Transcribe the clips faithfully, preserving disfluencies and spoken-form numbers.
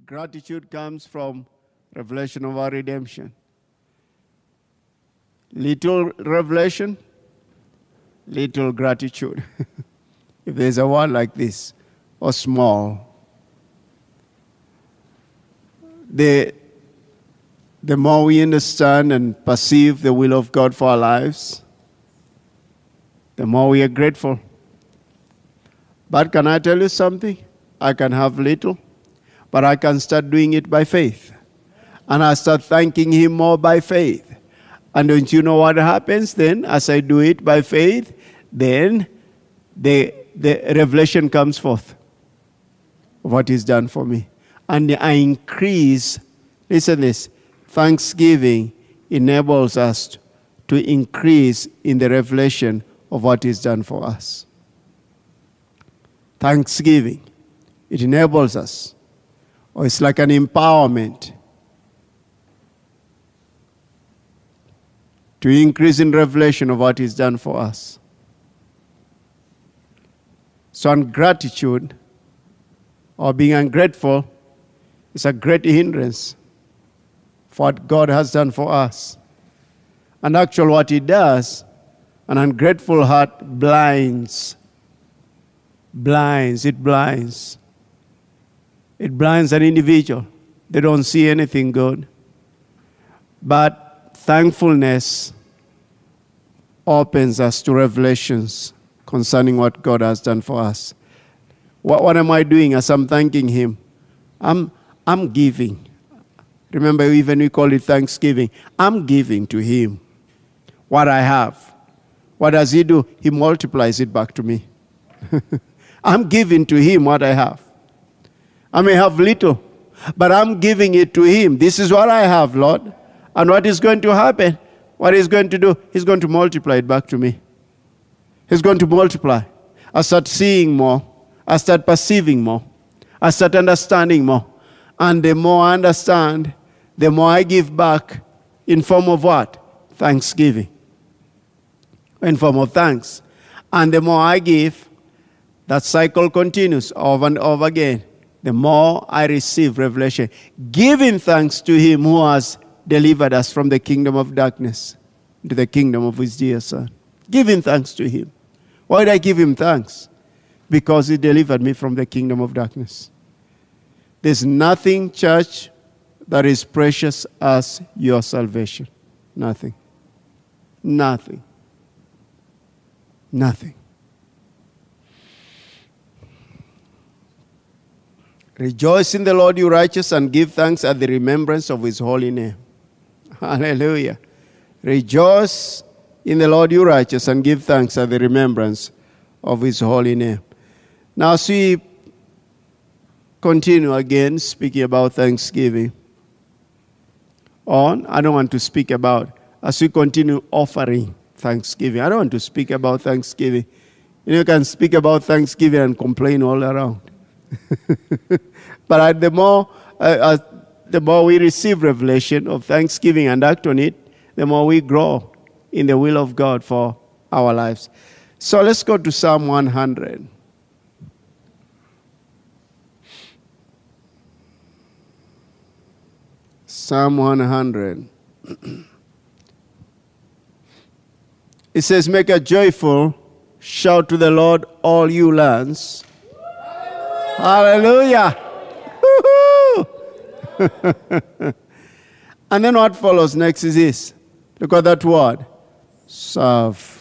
Gratitude comes from revelation of our redemption. Little revelation, little gratitude. If there's a word like this, or small. The, the more we understand and perceive the will of God for our lives, the more we are grateful. But can I tell you something? I can have little, but I can start doing it by faith. And I start thanking Him more by faith. And don't you know what happens then? As I do it by faith, then the, the revelation comes forth of what He's done for me. And I increase, listen this, thanksgiving enables us to increase in the revelation of what He's done for us. Thanksgiving, it enables us, or it's like an empowerment to increase in revelation of what He's done for us. So ungratitude, or being ungrateful, is a great hindrance for what God has done for us. And actually what it does, an ungrateful heart blinds. Blinds, it blinds. It blinds an individual. They don't see anything good. But thankfulness opens us to revelations concerning what God has done for us. What, what am I doing as I'm thanking Him? I'm, I'm giving. Remember, even we call it thanksgiving. I'm giving to Him what I have. What does He do? He multiplies it back to me. I'm giving to Him what I have. I may have little, but I'm giving it to Him. This is what I have, Lord. And what is going to happen? What He's going to do? He's going to multiply it back to me. He's going to multiply. I start seeing more. I start perceiving more. I start understanding more. And the more I understand, the more I give back in form of what? Thanksgiving. In form of thanks. And the more I give, that cycle continues over and over again. The more I receive revelation. Giving thanks to Him who has delivered us from the kingdom of darkness to the kingdom of His dear Son. Giving thanks to Him. Why did I give Him thanks? Because He delivered me from the kingdom of darkness. There's nothing, church, that is precious as your salvation. Nothing. Nothing. Nothing. Rejoice in the Lord, you righteous, and give thanks at the remembrance of His holy name. Hallelujah. Rejoice in the Lord, you righteous, and give thanks at the remembrance of His holy name. Now, as we continue again speaking about thanksgiving, on, I don't want to speak about, as we continue offering thanksgiving, I don't want to speak about thanksgiving. You know, you can speak about thanksgiving and complain all around. But the more, uh, uh, the more we receive revelation of thanksgiving and act on it, the more we grow in the will of God for our lives. So let's go to Psalm one hundred. Psalm one hundred. It says, make a joyful shout to the Lord, all you lands. Hallelujah. Hallelujah. And then what follows next is this. Look at that word. Serve.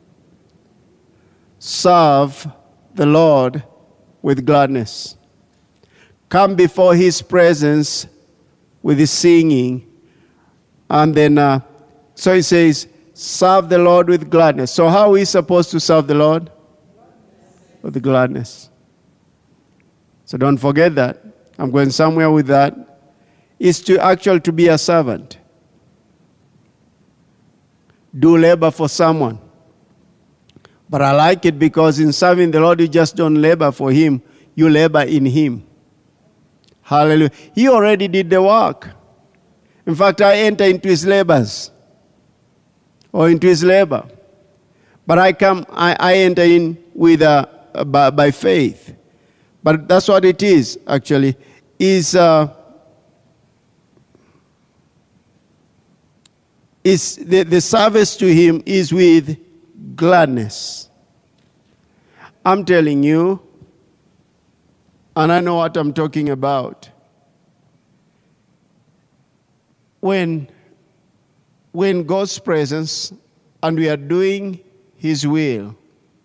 Serve the Lord with gladness. Come before His presence with His singing. And then, uh, so He says, serve the Lord with gladness. So how are we supposed to serve the Lord? With gladness. So don't forget that. I'm going somewhere with that. Is to actually to be a servant. Do labor for someone. But I like it because in serving the Lord, you just don't labor for Him. You labor in Him. Hallelujah. He already did the work. In fact, I enter into His labors. Or into His labor. But I come, I, I enter in with uh, by, by faith. But that's what it is, actually. is, uh, is the, the service to him is with gladness. I'm telling you, and I know what I'm talking about. When, when God's presence and we are doing his will,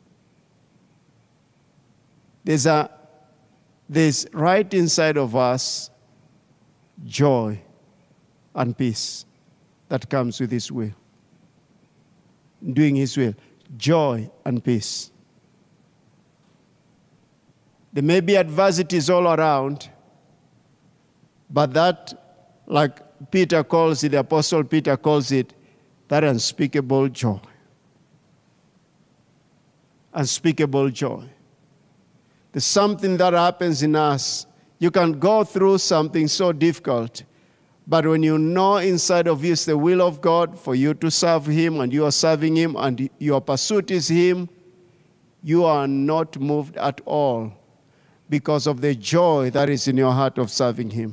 there's a there's right inside of us joy and peace that comes with his will. Doing his will. Joy and peace. There may be adversities all around, but that, like Peter calls it, the Apostle Peter calls it, that unspeakable joy. Unspeakable joy. There's something that happens in us. You can go through something so difficult, but when you know inside of you is the will of God for you to serve him, and you are serving him, and your pursuit is him, you are not moved at all because of the joy that is in your heart of serving him.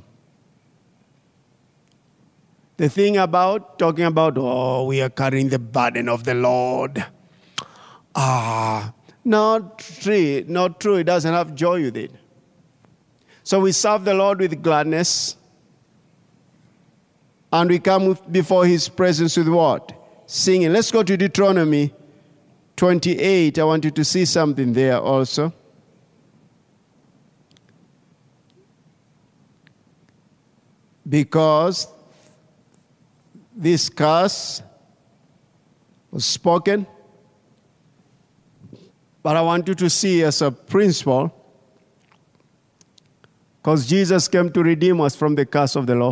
The thing about talking about, oh, we are carrying the burden of the Lord. Ah, not true. Not true. It doesn't have joy with it. So we serve the Lord with gladness. And we come before his presence with what? Singing. Let's go to Deuteronomy twenty-eight. I want you to see something there also. Because this curse was spoken. But I want you to see as a principle, because Jesus came to redeem us from the curse of the law.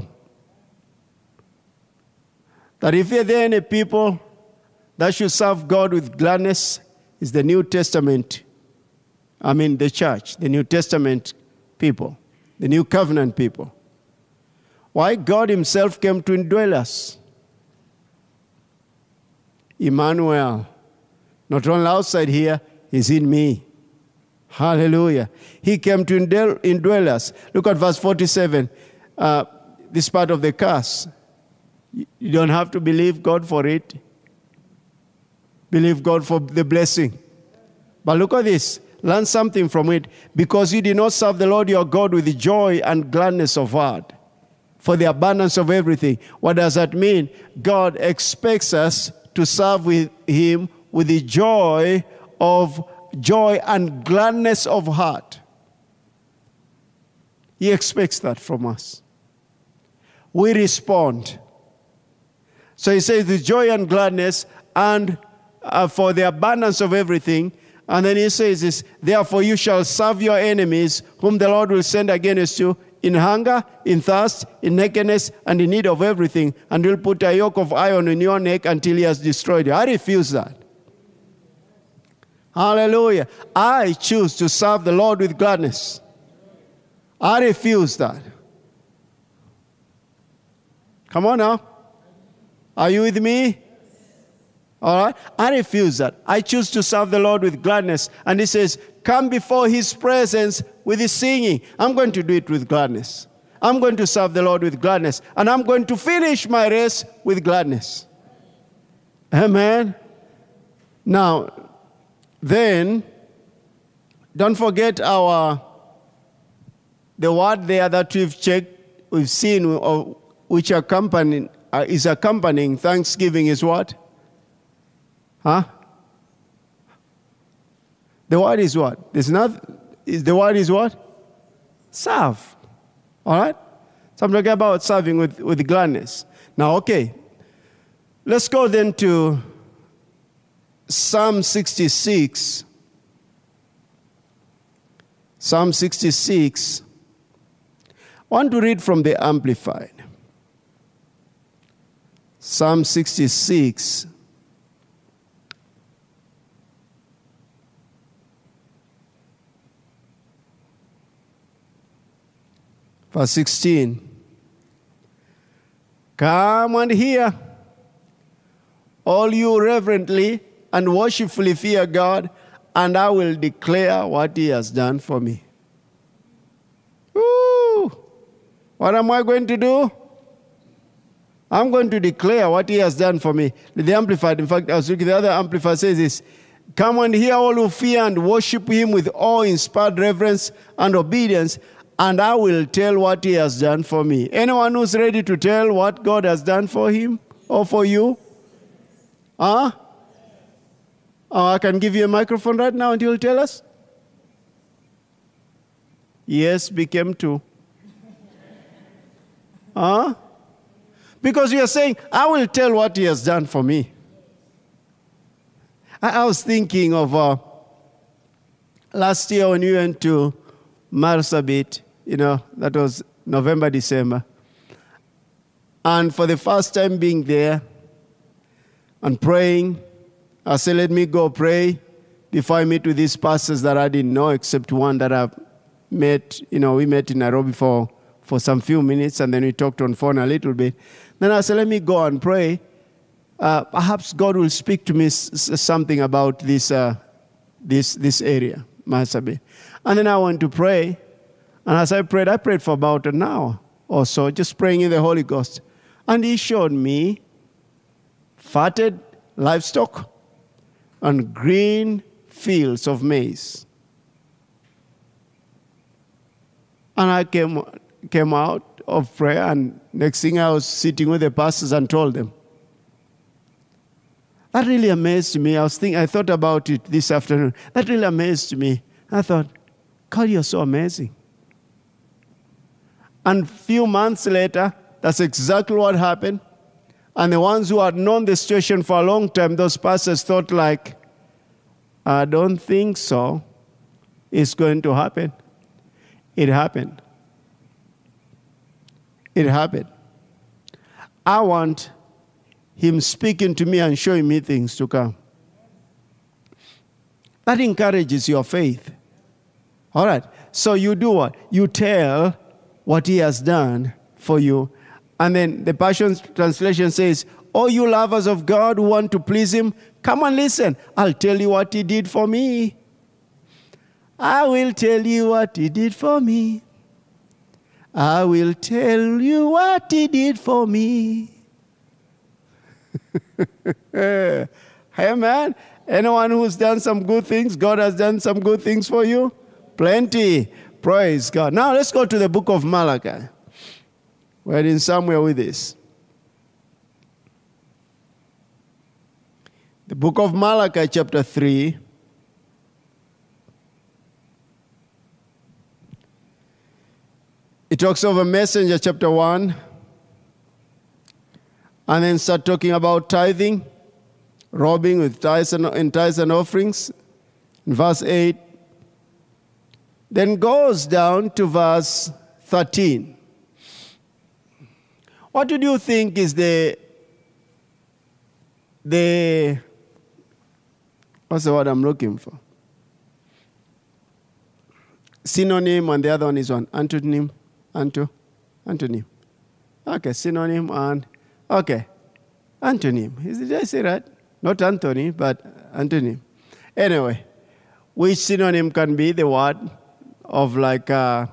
That if there are any people that should serve God with gladness, is the New Testament, I mean the church, the New Testament people, the New Covenant people. Why? God himself came to indwell us. Emmanuel, not only outside here, he's in me. Hallelujah. He came to indwell, indwell us. Look at verse forty-seven. Uh, this part of the curse. You don't have to believe God for it. Believe God for the blessing. But look at this. Learn something from it. Because you did not serve the Lord your God with joy and gladness of heart, for the abundance of everything. What does that mean? God expects us to serve with him with the joy of joy and gladness of heart. He expects that from us. We respond. So he says with joy and gladness and uh, for the abundance of everything. And then he says this, therefore you shall serve your enemies, whom the Lord will send against you, in hunger, in thirst, in nakedness, and in need of everything, and will put a yoke of iron in your neck until he has destroyed you. I refuse that. Hallelujah. I choose to serve the Lord with gladness. I refuse that. Come on now. Are you with me? All right. I refuse that. I choose to serve the Lord with gladness. And he says, come before his presence with his singing. I'm going to do it with gladness. I'm going to serve the Lord with gladness. And I'm going to finish my race with gladness. Amen. Now, then, don't forget our, the word there that we've checked, we've seen, which accompanying, uh, is accompanying thanksgiving is what? Huh? The word is what? There's not, is the word is what? Serve. All right? So I'm talking about serving with, with gladness. Now, okay. Let's go then to Psalm sixty-six. Psalm sixty-six. I want to read from the Amplified. Psalm sixty-six. Verse sixteen. Come and hear, all you reverently and worshipfully fear God, and I will declare what he has done for me. Woo! What am I going to do? I'm going to declare what he has done for me. The Amplified, in fact, I was looking, the other Amplified says this: come and hear all who fear and worship him with awe-inspired reverence and obedience, and I will tell what he has done for me. Anyone who's ready to tell what God has done for him or for you? Huh? Oh, I can give you a microphone right now and you'll tell us? Yes, became two. Huh? Because you are saying, I will tell what he has done for me. I, I was thinking of uh, last year when we went to Marsabit, you know, that was November, December. And for the first time being there and praying, I said, let me go pray before I meet with these pastors that I didn't know, except one that I met. You know, we met in Nairobi for, for some few minutes, and then we talked on phone a little bit. Then I said, let me go and pray. Uh, perhaps God will speak to me s- s- something about this, uh, this, this area, Marsabit. And then I went to pray. And as I prayed, I prayed for about an hour or so, just praying in the Holy Ghost. And he showed me fatted livestock and green fields of maize. And I came, came out of prayer, and next thing I was sitting with the pastors and told them. That really amazed me. I was thinking, I thought about it this afternoon. That really amazed me. I thought, God, you're so amazing. And a few months later, that's exactly what happened. And the ones who had known the situation for a long time, those pastors thought like, I don't think so. It's going to happen. It happened. It happened. I want him speaking to me and showing me things to come. That encourages your faith. All right. So you do what? You tell what he has done for you. And then the Passion Translation says, oh, you lovers of God who want to please him, come and listen. I'll tell you what he did for me. I will tell you what he did for me. I will tell you what he did for me. Hey, man. Anyone who's done some good things, God has done some good things for you? Plenty. Praise God. Now let's go to the book of Malachi. We're in somewhere with this. The book of Malachi, chapter three. It talks of a messenger, chapter one. And then start talking about tithing, robbing with tithes and, and tithes and offerings. In verse eight. Then goes down to verse thirteen. What do you think is the, the, what's the word I'm looking for? Synonym, and the other one is one. Antonym, anto, antonym. Okay, synonym and, okay, antonym. Is, did I say that? Not Anthony, but antonym. Anyway, which synonym can be the word of like, uh,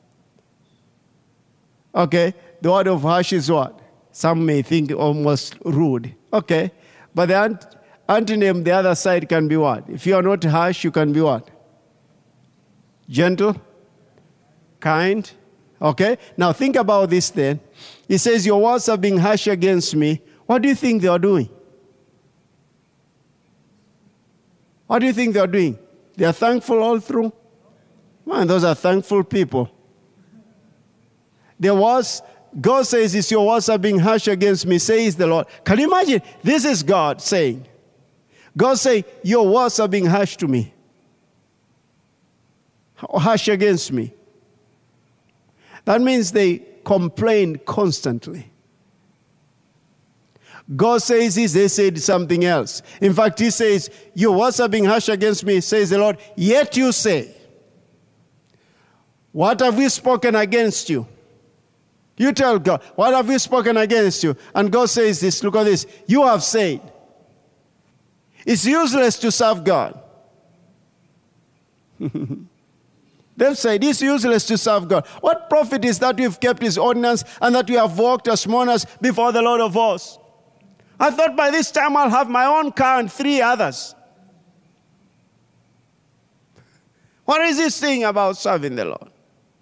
okay, the word of harsh is what? Some may think almost rude. Okay, but the ant- antonym, the other side can be what? If you are not harsh, you can be what? Gentle? Kind? Okay, now think about this then. He says, your words are being harsh against me. What do you think they are doing? What do you think they are doing? They are thankful all through? Man, those are thankful people. There was, God says, it's your words are being harsh against me, says the Lord. Can you imagine? This is God saying. God saying, your words are being harsh to me. Harsh against me. That means they complain constantly. God says this, they said something else. In fact, he says, your words are being harsh against me, says the Lord, yet you say, what have we spoken against you? You tell God, what have we spoken against you? And God says this, look at this, you have said, it's useless to serve God. The They've said it's useless to serve God. What profit is that we've kept his ordinance and that we have walked as mourners before the Lord of hosts? I thought by this time I'll have my own car and three others. What is this thing about serving the Lord?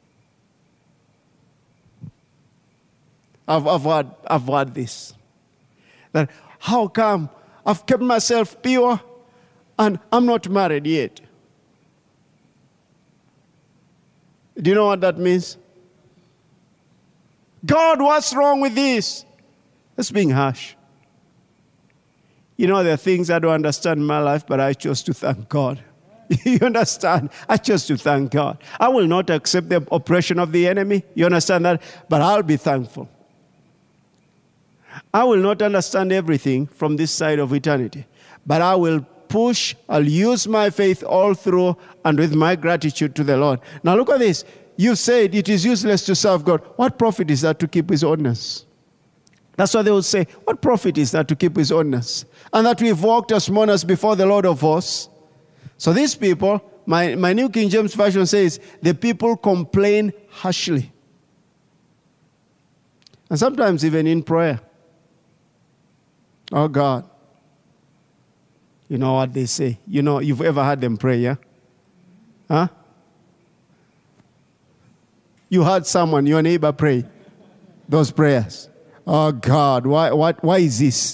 I've, I've, heard, I've heard this. That how come I've kept myself pure and I'm not married yet? Do you know what that means? God, what's wrong with this? That's being harsh. You know, there are things I don't understand in my life, but I chose to thank God. You understand? I chose to thank God. I will not accept the oppression of the enemy. You understand that? But I'll be thankful. I will not understand everything from this side of eternity, but I will push, I'll use my faith all through and with my gratitude to the Lord. Now look at this. You said it is useless to serve God. What profit is that to keep his ordinance? That's what they will say. What profit is that to keep his ordinance? And that we've walked as mourners before the Lord of hosts. So these people, my, my New King James Version says, the people complain harshly. And sometimes even in prayer. Oh God. You know what they say. You know, you've ever heard them pray, yeah? Huh? You heard someone, your neighbor pray those prayers. Oh God, why, what, why is this?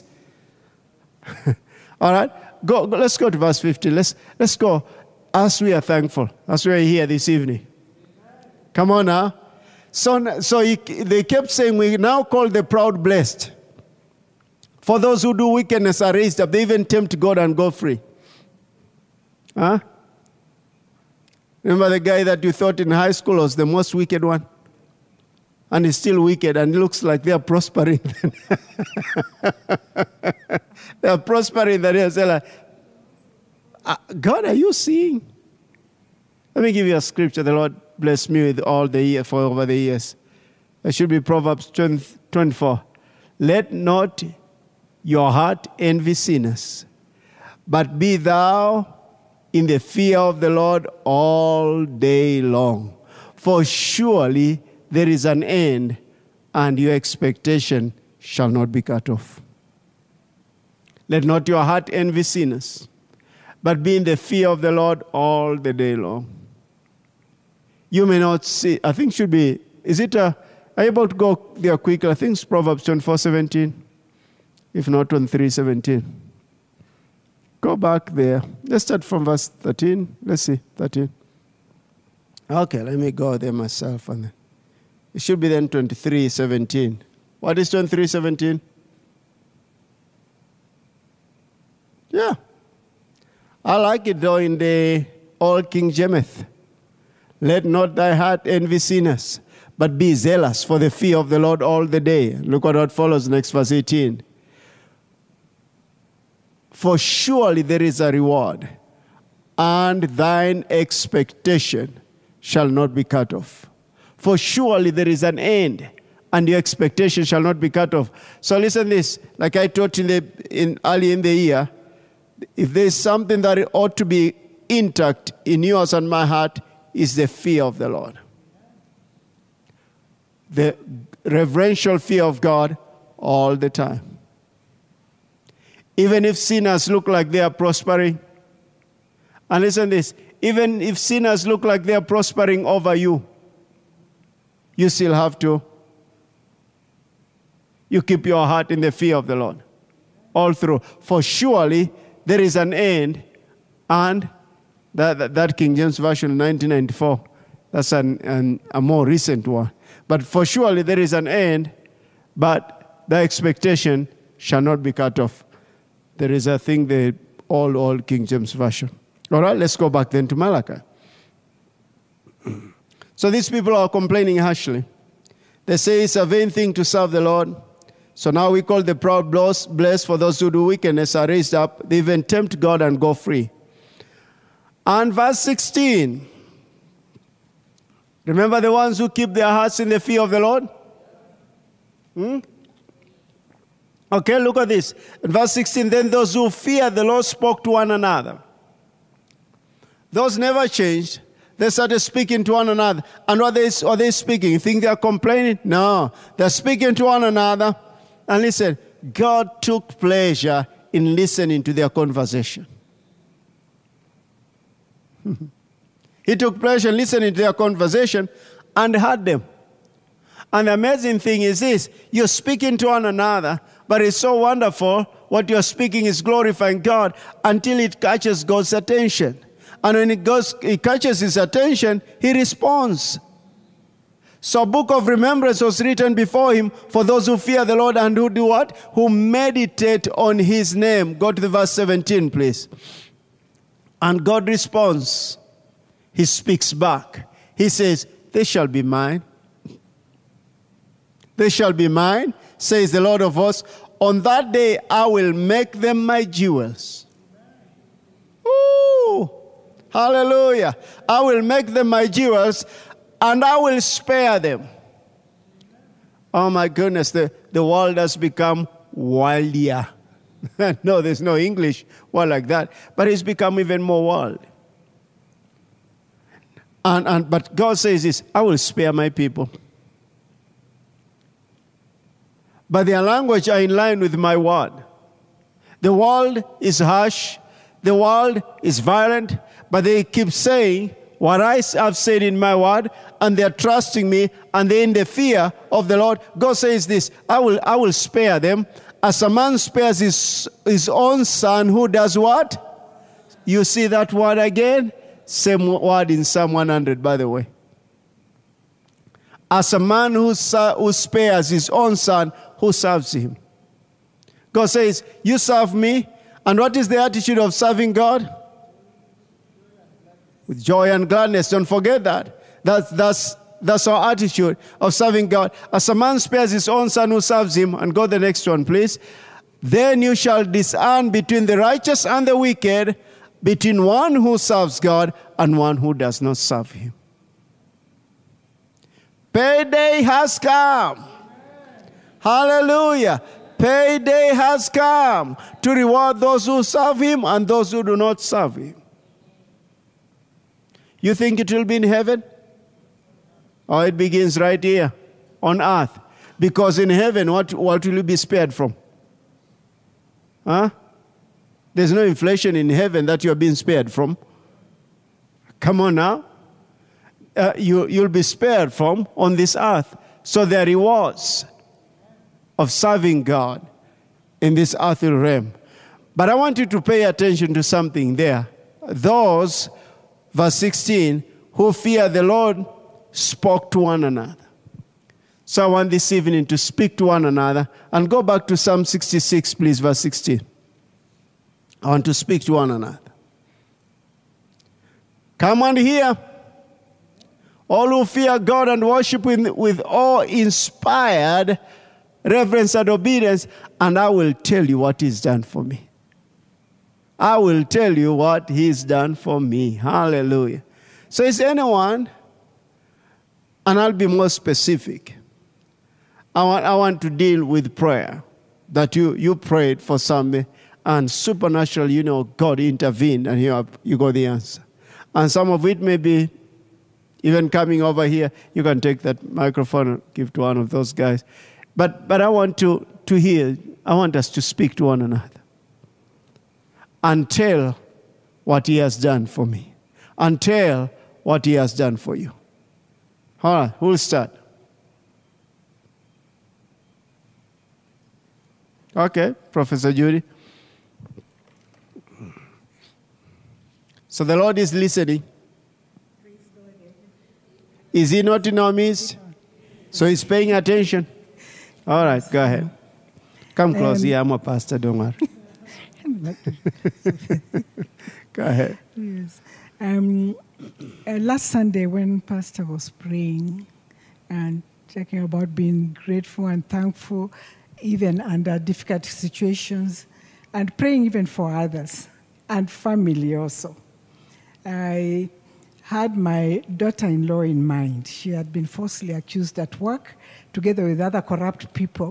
All right, go, go. Let's go to verse fifteen. Let's, let's go as we are thankful, as we are here this evening. Come on now. So, so he, they kept saying, we now call the proud blessed. For those who do wickedness are raised up. They even tempt God and go free. Huh? Remember the guy that you thought in high school was the most wicked one? And he's still wicked and it looks like they are prospering. They are prospering. That is like, God, are you seeing? Let me give you a scripture. The Lord blessed me with all the year for over the years. It should be Proverbs twenty-four. Let not your heart envy sinners, but be thou in the fear of the Lord all day long. For surely there is an end, and your expectation shall not be cut off. Let not your heart envy sinners, but be in the fear of the Lord all the day long. You may not see, I think should be, is it a, are you able to go there quickly? I think it's Proverbs twenty-four seventeen. If not, twenty-three seventeen. Go back there. Let's start from verse thirteen. Let's see, thirteen. Okay, let me go there myself. And it should be then twenty-three seventeen. What is twenty-three seventeen? Yeah. I like it though in the Old King James. Let not thy heart envy sinners, but be zealous for the fear of the Lord all the day. Look at what follows next, verse eighteen. For surely there is a reward, and thine expectation shall not be cut off. For surely there is an end, and your expectation shall not be cut off. So listen this, like I taught in the in early in the year, if there is something that ought to be intact in yours and my heart, is the fear of the Lord. The reverential fear of God all the time. Even if sinners look like they are prospering, and listen this, even if sinners look like they are prospering over you, you still have to, you keep your heart in the fear of the Lord all through. For surely there is an end, and that, that, that King James Version nineteen ninety-four, that's an, an, a more recent one. But for surely there is an end, but the expectation shall not be cut off. There is a thing, the old, old King James Version. All right, let's go back then to Malachi. So these people are complaining harshly. They say it's a vain thing to serve the Lord. So now we call the proud blessed, for those who do wickedness are raised up. They even tempt God and go free. And verse sixteen. Remember the ones who keep their hearts in the fear of the Lord? Hmm? Okay, look at this. In verse sixteen, then those who feared the Lord spoke to one another. Those never changed. They started speaking to one another. And what they, are they speaking? You think they're complaining? No. They're speaking to one another. And listen, God took pleasure in listening to their conversation. He took pleasure in listening to their conversation and heard them. And the amazing thing is this, you're speaking to one another, but it's so wonderful, what you're speaking is glorifying God until it catches God's attention. And when it, goes, it catches his attention, he responds. So a book of remembrance was written before him for those who fear the Lord and who do what? Who meditate on his name. Go to the verse seventeen, please. And God responds. He speaks back. He says, they shall be mine. They shall be mine, says the Lord of hosts. On that day I will make them my jewels. Ooh, hallelujah. I will make them my jewels, and I will spare them. Oh my goodness, the, the world has become wilder. No, there's no English word like that, but it's become even more wild. And, and, but God says this, I will spare my people. But their language are in line with my word. The world is harsh. The world is violent. But they keep saying what I have said in my word, and they're trusting me, and they're in the fear of the Lord. God says this, I will, I will spare them. As a man spares his, his own son, who does what? You see that word again? Same word in Psalm one hundred, by the way. As a man who, who spares his own son, who serves him. God says, you serve me. And what is the attitude of serving God? With joy and gladness. Don't forget that. That's, that's, that's our attitude of serving God. As a man spares his own son who serves him, and go the next one, please. Then you shall discern between the righteous and the wicked, between one who serves God and one who does not serve him. Payday has come. Hallelujah. Payday has come to reward those who serve him and those who do not serve him. You think it will be in heaven? Or it begins right here on earth? Because in heaven, what, what will you be spared from? Huh? There's no inflation in heaven that you're being spared from. Come on now. Uh, you, you'll be spared from on this earth. So there are rewards of serving God in this earthly realm. But I want you to pay attention to something there. Those, verse sixteen, who fear the Lord spoke to one another. So I want this evening to speak to one another. And go back to Psalm sixty-six, please, verse sixteen. I want to speak to one another. Come and hear. All who fear God and worship with, with awe-inspired reverence and obedience, and I will tell you what he's done for me. I will tell you what he's done for me. Hallelujah. So is anyone, and I'll be more specific. I want, I want to deal with prayer. That you, you prayed for something, and supernaturally, you know, God intervened, and you, you got the answer. And some of it may be even coming over here. You can take that microphone and give to one of those guys. But but I want to, to hear, I want us to speak to one another. And tell what he has done for me. And tell what he has done for you. All right, who'll start? Okay, Professor Judy. So the Lord is listening. Is he not in our midst? So he's paying attention. All right, go ahead. Come close. Um, yeah, I'm a pastor, don't worry. Go ahead. Yes. Um, uh, last Sunday when Pastor was praying and talking about being grateful and thankful even under difficult situations and praying even for others and family also, I had my daughter-in-law in mind. She had been falsely accused at work together with other corrupt people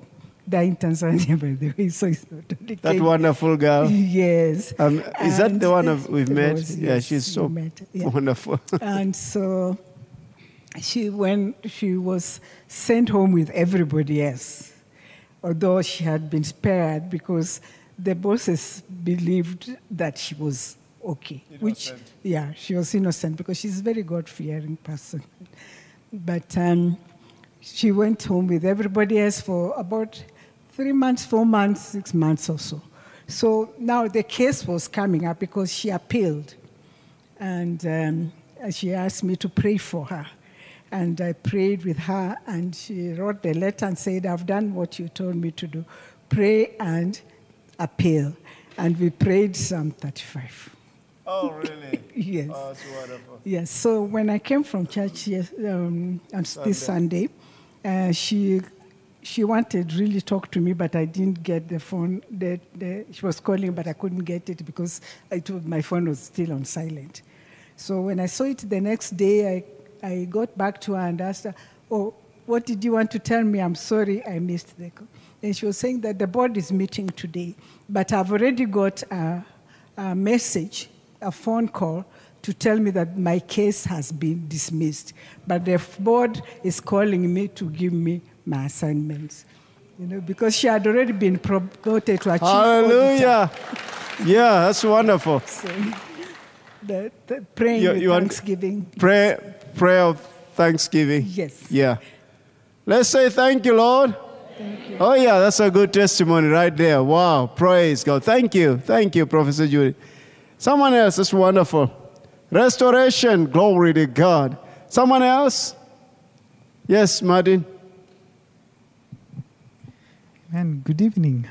died in Tanzania, by the way, so it's not only That Kenya. wonderful girl. Yes. Um, is that And the one of, we've it met? was, Yeah, yes, she's we so met, yeah. wonderful. And so she, when she was sent home with everybody else, although she had been spared because the bosses believed that she was okay. Innocent. Which, yeah, she was innocent because she's a very God-fearing person. But um, she went home with everybody else for about three months, four months, six months or so. So now the case was coming up because she appealed. And um, she asked me to pray for her. And I prayed with her, and she wrote the letter and said, I've done what you told me to do. Pray and appeal. And we prayed Psalm thirty-five. Oh, really? Yes. Oh, that's wonderful. Yes. So when I came from church yes, um, on Sunday. this Sunday, uh, she she wanted to really talk to me, but I didn't get the phone. The, the, she was calling, but I couldn't get it because I told my phone was still on silent. So when I saw it the next day, I, I got back to her and asked her, oh, what did you want to tell me? I'm sorry I missed the call. And she was saying that the board is meeting today, but I've already got a, a message, a phone call, to tell me that my case has been dismissed. But the board is calling me to give me my assignments. You know, because she had already been promoted to a chief Hallelujah. Yeah, that's wonderful. So, the, the praying You- with you want- thanksgiving. Prayer, prayer of thanksgiving. Yes. Yeah. Let's say thank you, Lord. Thank you. Oh, yeah, that's a good testimony right there. Wow, praise God. Thank you. Thank you, Professor Judy. Someone else, that's wonderful. Restoration, glory to God. Someone else? Yes, Martin. And good evening.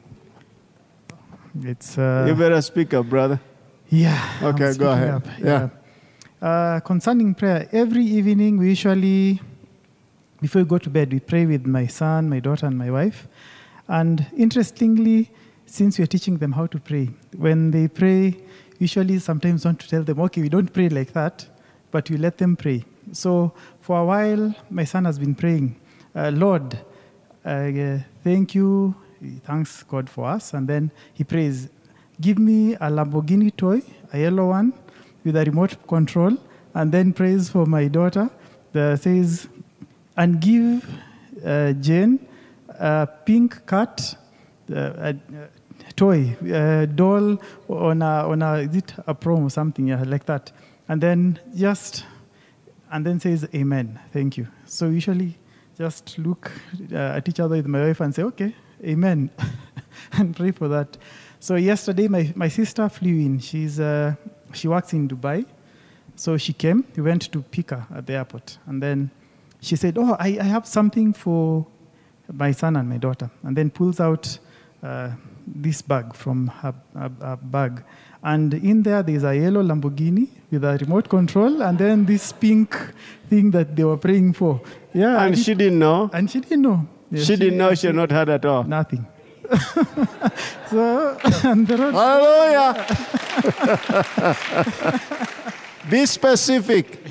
It's uh, You better speak up, brother. yeah. Okay, I'm go speaking ahead. up, Yeah. Uh, concerning prayer, every evening we usually, before we go to bed, we pray with my son, my daughter, and my wife. And interestingly, since we are teaching them how to pray, when they pray, usually sometimes want to tell them, okay, we don't pray like that, but we let them pray. So for a while, my son has been praying, uh, Lord, uh, thank you. He thanks God for us. And then he prays, give me a Lamborghini toy, a yellow one, with a remote control. And then prays for my daughter that says, and give uh, Jane a pink cat, uh, a, a toy, a doll on a, on a, is it a prom or something, yeah, like that. And then just, and then says, amen, thank you. So usually just look uh, at each other with my wife and say, okay, amen, and pray for that. So yesterday, my, my sister flew in. She's, uh, she works in Dubai. So she came, we went to pick her at the airport. And then she said, oh, I, I have something for my son and my daughter. And then pulls out uh, this bag from her, her, her bag. And in there, there's a yellow Lamborghini with a remote control, and then this pink thing that they were praying for. Yeah, And it- she didn't know. and she didn't know. Yeah, She didn't know she had not heard at all. Nothing. So, and the road, Hallelujah. Be specific.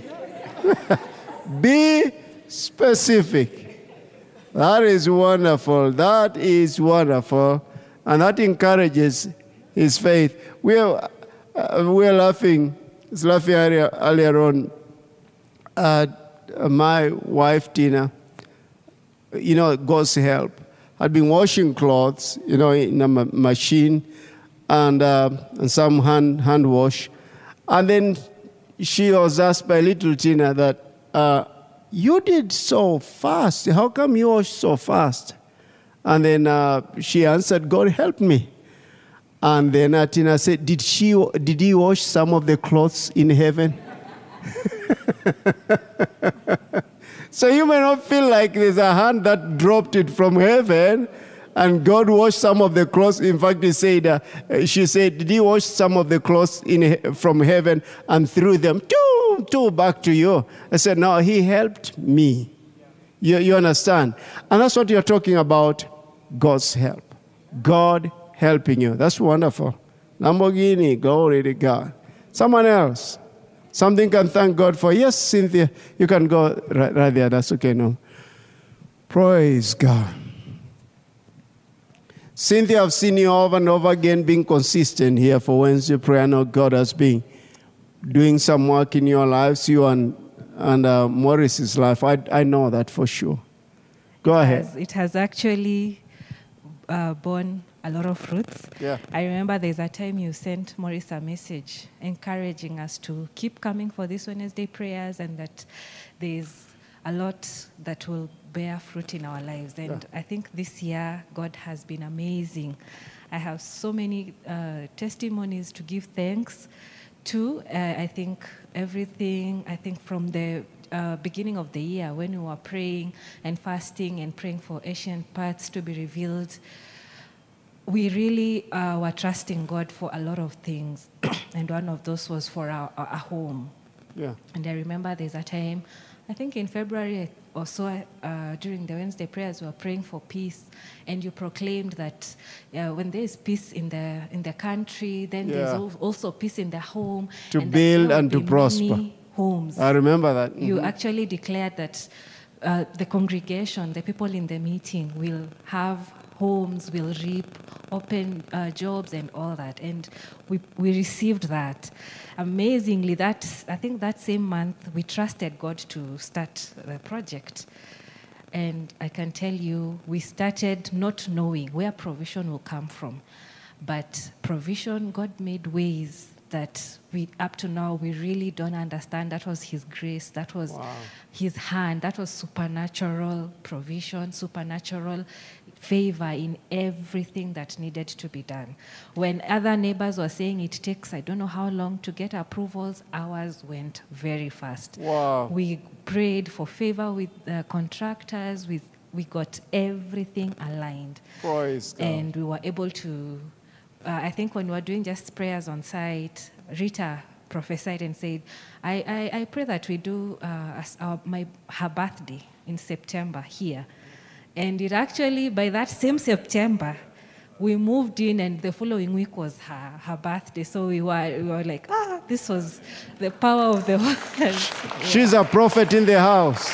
Be specific. That is wonderful. That is wonderful. And that encourages his faith. We are, uh, we are laughing, I was laughing earlier, earlier on at uh, my wife, Tina, you know, God's help. I'd been washing clothes, you know, in a ma- machine and, uh, and some hand, hand wash. And then she was asked by little Tina that, uh, you did so fast. How come you wash so fast? And then uh, she answered, God help me. And then uh, Tina said, did, she, did he wash some of the clothes in heaven? So you may not feel like there's a hand that dropped it from heaven and God washed some of the clothes. In fact, he said, uh, she said, did he wash some of the clothes in, he- from heaven and threw them two, two back to you? I said, no, he helped me. You, you understand? And that's what you're talking about, God's help. God helping you. That's wonderful. Lamborghini, glory to God. Someone else. Something can thank God for. Yes, Cynthia, you can go right, right there. That's okay, no. Praise God. Cynthia, I've seen you over and over again being consistent here for Wednesday prayer. I know God has been doing some work in your lives, you and, and uh, Maurice's life. I, I know that for sure. Go it ahead. Has, it has actually uh, borne a lot of fruits. Yeah. I remember there's a time you sent Maurice a message encouraging us to keep coming for these Wednesday prayers and that there's a lot that will bear fruit in our lives. And yeah. I think this year, God has been amazing. I have so many uh, testimonies to give thanks to. Uh, I think everything, I think from the uh, beginning of the year when we were praying and fasting and praying for ancient paths to be revealed, we really uh, were trusting God for a lot of things. And one of those was for our, our home. Yeah. And I remember there's a time, I think in February or so, uh, during the Wednesday prayers, we were praying for peace, and you proclaimed that uh, when there is peace in the in the country, then yeah. there's also peace in the home. To and build and to prosper. Many homes. I remember that. Mm-hmm. You actually declared that uh, the congregation, the people in the meeting, will have homes, will reap, open uh, jobs and all that. And we we received that. Amazingly, that I think that same month, we trusted God to start the project. And I can tell you, we started not knowing where provision will come from. But provision, God made ways that we, up to now, we really don't understand. That was His grace. That was wow. His hand. That was supernatural provision, supernatural favor in everything that needed to be done. When other neighbors were saying it takes, I don't know how long to get approvals, ours went very fast. Wow. We prayed for favor with uh, contractors. With, we got everything aligned. Praise God. And we were able to, uh, I think when we were doing just prayers on site, Rita prophesied and said, I, I, I pray that we do uh, our, my, her birthday in September here. And it actually, by that same September, we moved in, and the following week was her, her birthday. So we were, we were like, ah, this was the power of the workers. She's a prophet in the house.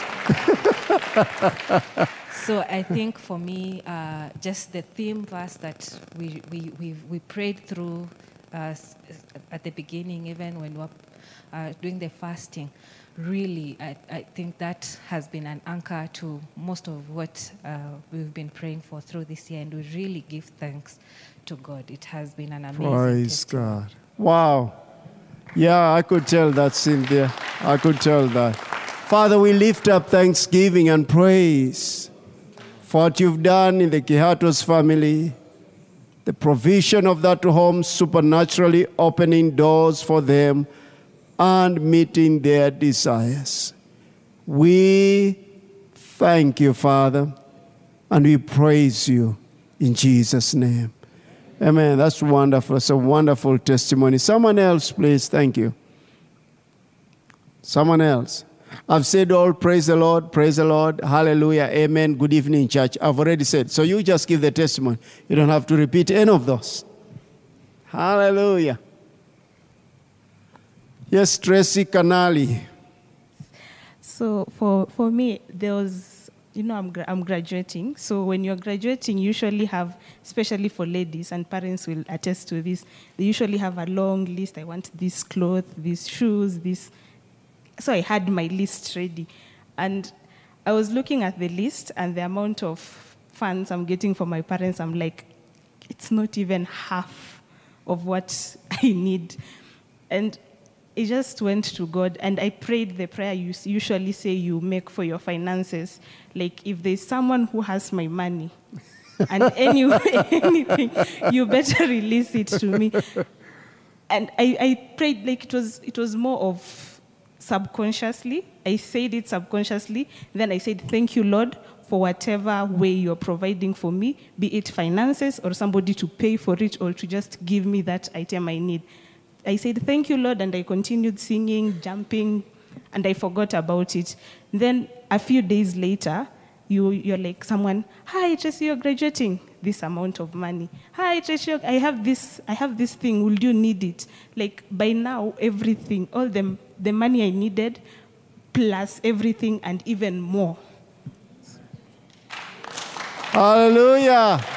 So I think for me, uh, just the theme verse that we, we, we, we prayed through uh, at the beginning, even when we were uh, doing the fasting, really, I, I think that has been an anchor to most of what uh, we've been praying for through this year, and we really give thanks to God. It has been an amazing Praise testimony. God. Wow. Yeah, I could tell that, Cynthia. I could tell that. Father, we lift up thanksgiving and praise for what you've done in the Kihatos family, the provision of that home, supernaturally opening doors for them and meeting their desires. We thank you, Father, and we praise you in Jesus' name. Amen. That's wonderful. It's a wonderful testimony. Someone else, please. Thank you. Someone else. I've said all, praise the Lord, praise the Lord, hallelujah, amen, good evening, church. I've already said. So you just give the testimony. You don't have to repeat any of those. Hallelujah. Yes, Tracy Canali. So for, for me, there was, you know, I'm, gra- I'm graduating. So when you're graduating, you usually have, especially for ladies, and parents will attest to this, they usually have a long list. I want this cloth, these shoes, this. So I had my list ready. And I was looking at the list and the amount of funds I'm getting from my parents. I'm like, it's not even half of what I need. And I just went to God and I prayed the prayer you usually say you make for your finances. Like, if there's someone who has my money and anyway, anything, you better release it to me. And I, I prayed, like, it was it was more of subconsciously. I said it subconsciously. Then I said, thank you, Lord, for whatever way you're providing for me, be it finances or somebody to pay for it or to just give me that item I need. I said, thank you, Lord, and I continued singing, jumping, and I forgot about it. Then a few days later, you, you're like someone, hi, Tracy, you're graduating, this amount of money. Hi, Tracy, I have this, I have this thing, will you need it? Like, by now, everything, all the, the money I needed, plus everything and even more. Hallelujah.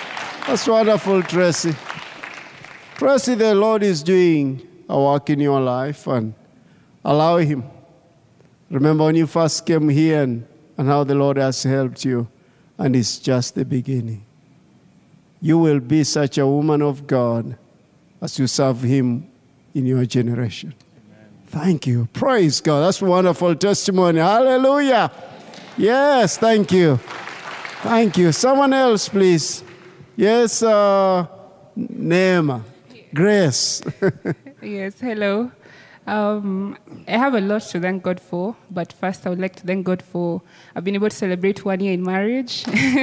That's wonderful, Tracy. Tracy, the Lord is doing a work in your life, and allow Him. Remember when you first came here and, and how the Lord has helped you, and it's just the beginning. You will be such a woman of God as you serve Him in your generation. Amen. Thank you. Praise God. That's a wonderful testimony. Hallelujah. Yes, thank you. Thank you. Someone else, please. Yes, uh, Neema. Grace. Yes, hello. Um, I have a lot to thank God for, but first I would like to thank God for I've been able to celebrate one year in marriage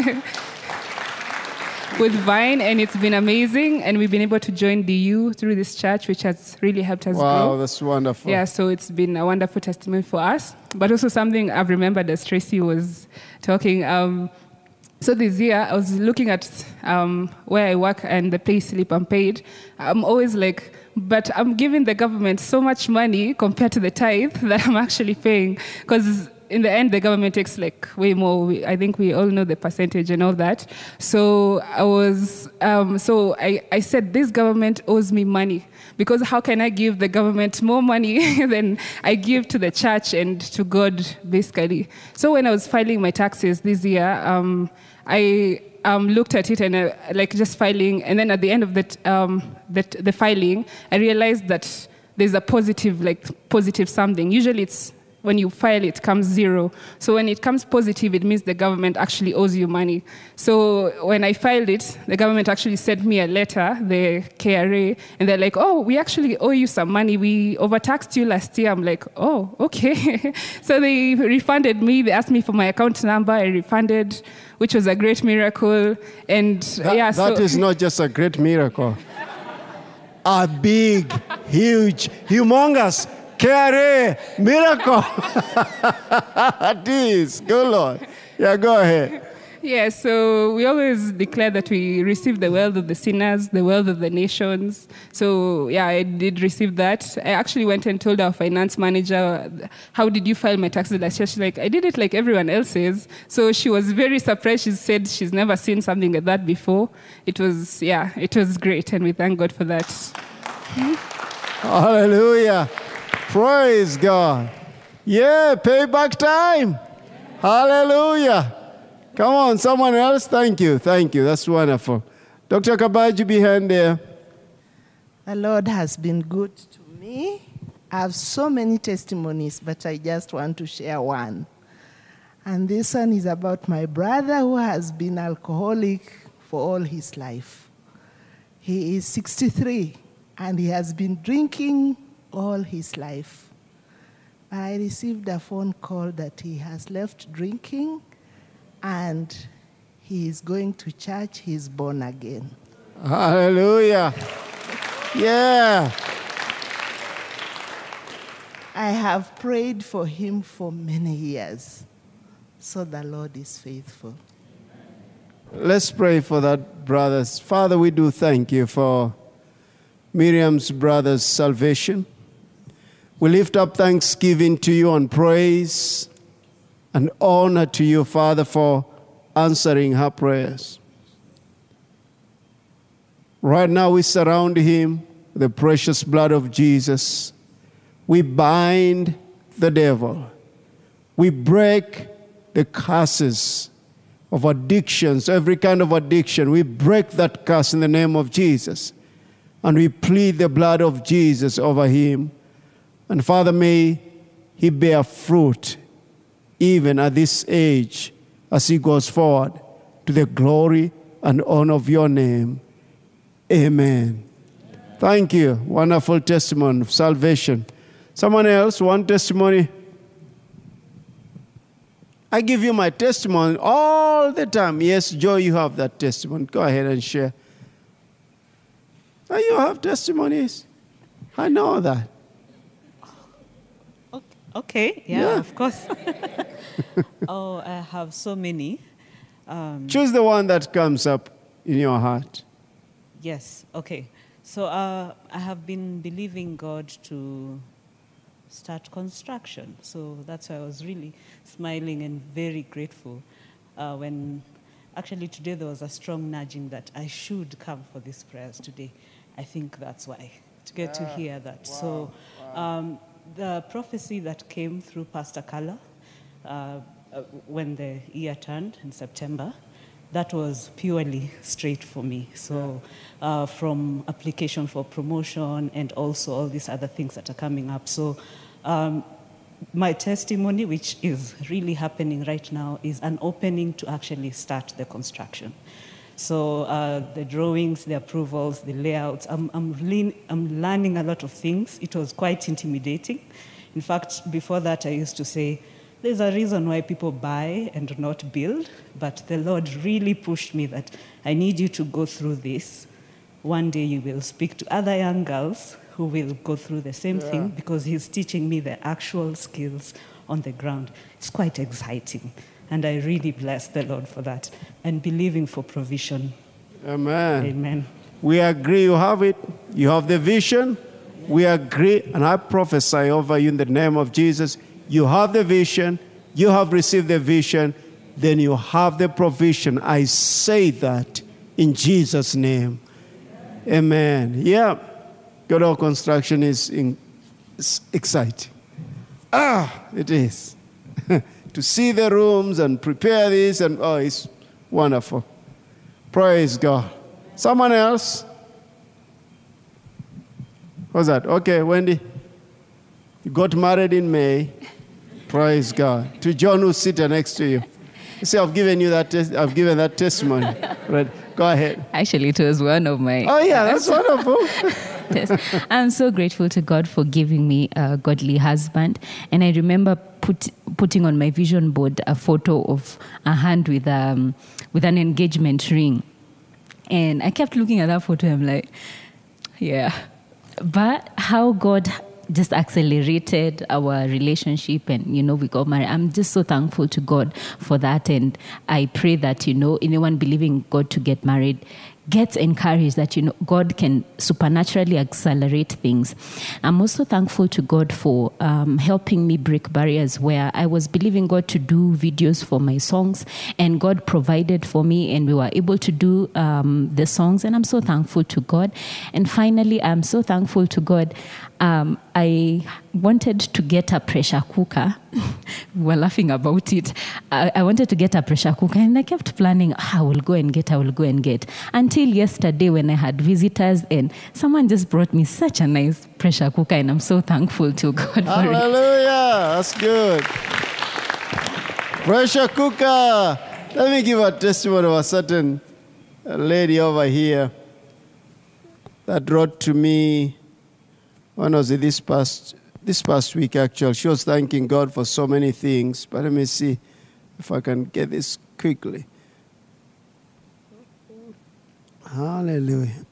with Vine, and it's been amazing, and we've been able to join D U through this church, which has really helped us wow, grow. Wow, that's wonderful. Yeah, so it's been a wonderful testimony for us, but also something I've remembered as Tracy was talking. Um, So this year, I was looking at um, where I work and the pay slip I'm paid. I'm always like, but I'm giving the government so much money compared to the tithe that I'm actually paying. Because in the end, the government takes like way more. We, I think we all know the percentage and all that. So I was, um, so I, I said, this government owes me money. Because how can I give the government more money than I give to the church and to God, basically? So when I was filing my taxes this year, um, I um, looked at it and uh, like just filing, and then at the end of the, um, the the filing, I realized that there's a positive, like positive something. Usually it's when you file, it comes zero. So when it comes positive, it means the government actually owes you money. So when I filed it, the government actually sent me a letter, the K R A, and they're like, oh, we actually owe you some money. We overtaxed you last year. I'm like, oh, okay. So they refunded me. They asked me for my account number. I refunded, which was a great miracle. And that, yeah, that so is not just a great miracle. A big, huge, humongous K R A miracle. It is. Good Lord. Yeah, go ahead. Yeah, so we always declare that we receive the wealth of the sinners, the wealth of the nations. So, yeah, I did receive that. I actually went and told our finance manager, how did you file my taxes last year? She's like, I did it like everyone else's. So she was very surprised. She said she's never seen something like that before. It was, yeah, it was great, and we thank God for that. Hallelujah. Praise God. Yeah, payback time. Hallelujah. Come on, someone else. Thank you. Thank you. That's wonderful. Doctor Kabaji behind there. The Lord has been good to me. I have so many testimonies, but I just want to share one. And this one is about my brother who has been alcoholic for all his life. He is sixty-three, and he has been drinking all his life. I received a phone call that he has left drinking, and he is going to church. He's born again. Hallelujah. Yeah. I have prayed for him for many years. So the Lord is faithful. Let's pray for that, brothers. Father, we do thank you for Miriam's brother's salvation. We lift up thanksgiving to you and praise and honor to you, Father, for answering her prayers. Right now we surround him with the precious blood of Jesus. We bind the devil. We break the curses of addictions, every kind of addiction. We break that curse in the name of Jesus. And we plead the blood of Jesus over him. And Father, may he bear fruit even at this age as he goes forward to the glory and honor of your name. Amen. Amen. Thank you. Wonderful testimony of salvation. Someone else, one testimony? I give you my testimony all the time. Yes, Joe, you have that testimony. Go ahead and share. Oh, you have testimonies. I know that. Okay, yeah, Yeah. of course. Oh, I have so many. Um, Choose the one that comes up in your heart. yes, okay. So uh, I have been believing God to start construction. So that's why I was really smiling and very grateful uh, when actually today there was a strong nudging that I should come for these prayers today. I think that's why, to get yeah. to hear that. Wow. So um, the prophecy that came through Pastor Kala uh, uh, when the year turned in September, that was purely straight for me. So uh, from application for promotion and also all these other things that are coming up. So um, my testimony, which is really happening right now, is an opening to actually start the construction. So uh, the drawings, the approvals, the layouts, I'm, I'm, lean, I'm learning a lot of things. It was quite intimidating. In fact, before that, I used to say, there's a reason why people buy and not build, but the Lord really pushed me that I need you to go through this. One day you will speak to other young girls who will go through the same yeah. thing, because he's teaching me the actual skills on the ground. It's quite exciting, and I really bless the Lord for that and believing for provision. Amen. Amen. We agree you have it. You have the vision. We agree, and I prophesy over you in the name of Jesus. You have the vision, you have received the vision, then you have the provision. I say that in Jesus' name. Amen. Yeah, Godot construction is in, exciting. Ah, it is. To see the rooms and prepare this, and oh, it's wonderful. Praise God. Someone else? What's that? Okay, Wendy. You got married in May. Praise God. To John, who's sitting next to you. You see, I've given you that. Tes- I've given that testimony. Right. Go ahead. Actually, it was one of my. Oh yeah, that's wonderful. Yes. I'm so grateful to God for giving me a godly husband, and I remember put, putting on my vision board a photo of a hand with um with an engagement ring, and I kept looking at that photo. I'm like, yeah, but how God just accelerated our relationship, and you know, we got married. I'm just so thankful to God for that, and I pray that, you know, anyone believing God to get married gets encouraged that, you know, God can supernaturally accelerate things. I'm also thankful to God for um, helping me break barriers where I was believing God to do videos for my songs, and God provided for me, and we were able to do um, the songs, and I'm so thankful to God. And finally, I'm so thankful to God. Um, I wanted to get a pressure cooker. We were laughing about it. I, I wanted to get a pressure cooker, and I kept planning, oh, I will go and get, I will go and get. Until yesterday when I had visitors, and someone just brought me such a nice pressure cooker, and I'm so thankful to God for Hallelujah. it. Hallelujah. That's good. Pressure cooker. Let me give a testimony of a certain lady over here that wrote to me. When was it? This past, this past week, actually. She was thanking God for so many things. But let me see if I can get this quickly. Hallelujah.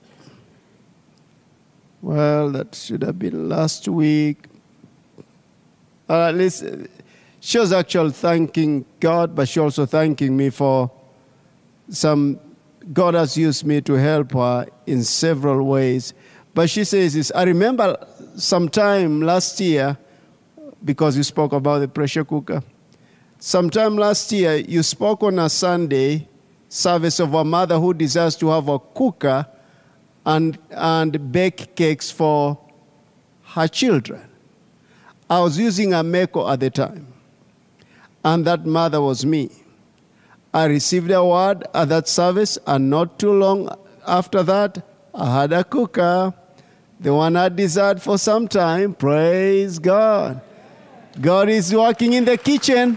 Well, that should have been last week. Uh, listen, she was actually thanking God, but she also thanking me for some. God has used me to help her in several ways. But she says this, I remember sometime last year, because you spoke about the pressure cooker, sometime last year you spoke on a Sunday service of a mother who desires to have a cooker and, and bake cakes for her children. I was using a Meko at the time, and that mother was me. I received a word at that service, and not too long after that, I had a cooker. The one I desired for some time. Praise God. God is working in the kitchen.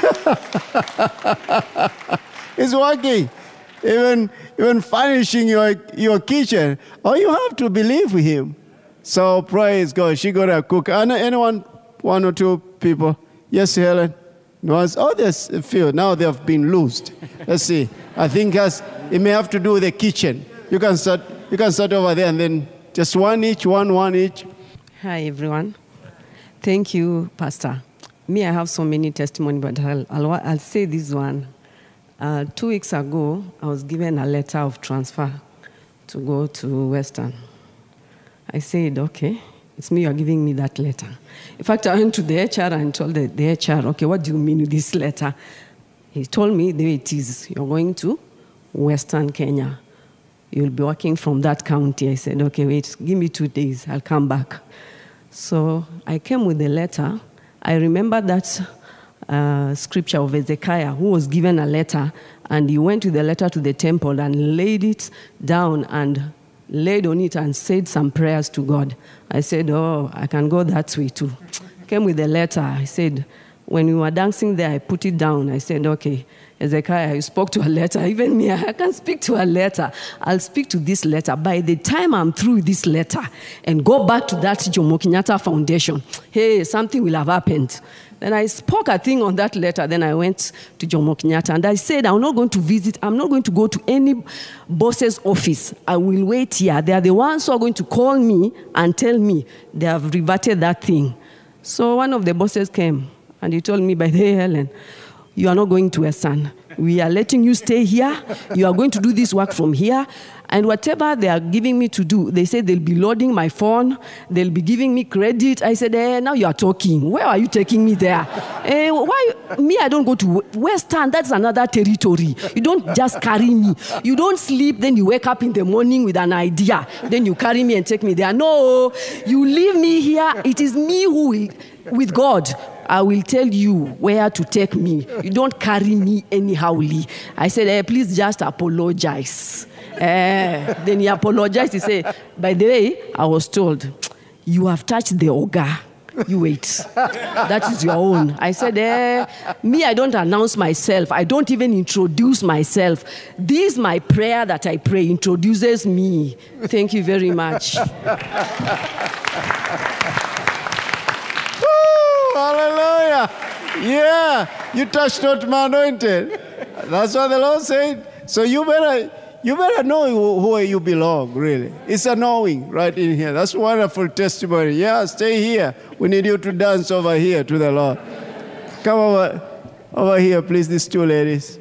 He's working. Even, even furnishing your, your kitchen. Oh, you have to believe him. So praise God. She got a cooker. Anyone, one or two people? Yes, Helen? No, oh, there's a few. Now they have been loosed. Let's see. I think has, it may have to do with the kitchen. You can start, you can start over there and then just one each, one, one each. Hi, everyone. Thank you, Pastor. Me, I have so many testimonies, but I'll, I'll, I'll say this one. Uh, two weeks ago, I was given a letter of transfer to go to Western. I said, okay, it's me, you're giving me that letter. In fact, I went to the H R and told the, the H R, okay, what do you mean with this letter? He told me the way it is. You're going to Western Kenya. You'll be working from that county. I said, okay, wait, give me two days. I'll come back. So I came with a letter. I remember that uh, scripture of Hezekiah, who was given a letter, and he went with the letter to the temple and laid it down and laid on it and said some prayers to God. I said, oh, I can go that way too. Came with the letter. I said, when we were dancing there, I put it down. I said, okay, Hezekiah, you spoke to a letter. Even me, I can speak to a letter. I'll speak to this letter. By the time I'm through with this letter and go back to that Jomo Kenyatta Foundation, hey, something will have happened. Then I spoke a thing on that letter. Then I went to Jomo Kenyatta and I said, I'm not going to visit, I'm not going to go to any boss's office. I will wait here. They are the ones who are going to call me and tell me they have reverted that thing. So one of the bosses came and he told me, by the way, Helen, you are not going to Western. We are letting you stay here. You are going to do this work from here. And whatever they are giving me to do, they say they'll be loading my phone. They'll be giving me credit. I said, eh, now you are talking. Where are you taking me there? eh, why? Me, I don't go to Western. That's another territory. You don't just carry me. You don't sleep, then you wake up in the morning with an idea. Then you carry me and take me there. No, you leave me here. It is me who will, with God, I will tell you where to take me. You don't carry me anyhowly. I said, eh, please just apologize. Eh, then he apologized. He said, by the way, I was told, you have touched the Oga. You wait. That is your own. I said, eh, me, I don't announce myself. I don't even introduce myself. This, my prayer that I pray, introduces me. Thank you very much. Hallelujah. Yeah, you touched not my anointed. That's what the Lord said. So you better, you better know who, who you belong, really. It's a knowing right in here. That's wonderful testimony. Yeah, stay here. We need you to dance over here to the Lord. Come over, over here, please, these two ladies.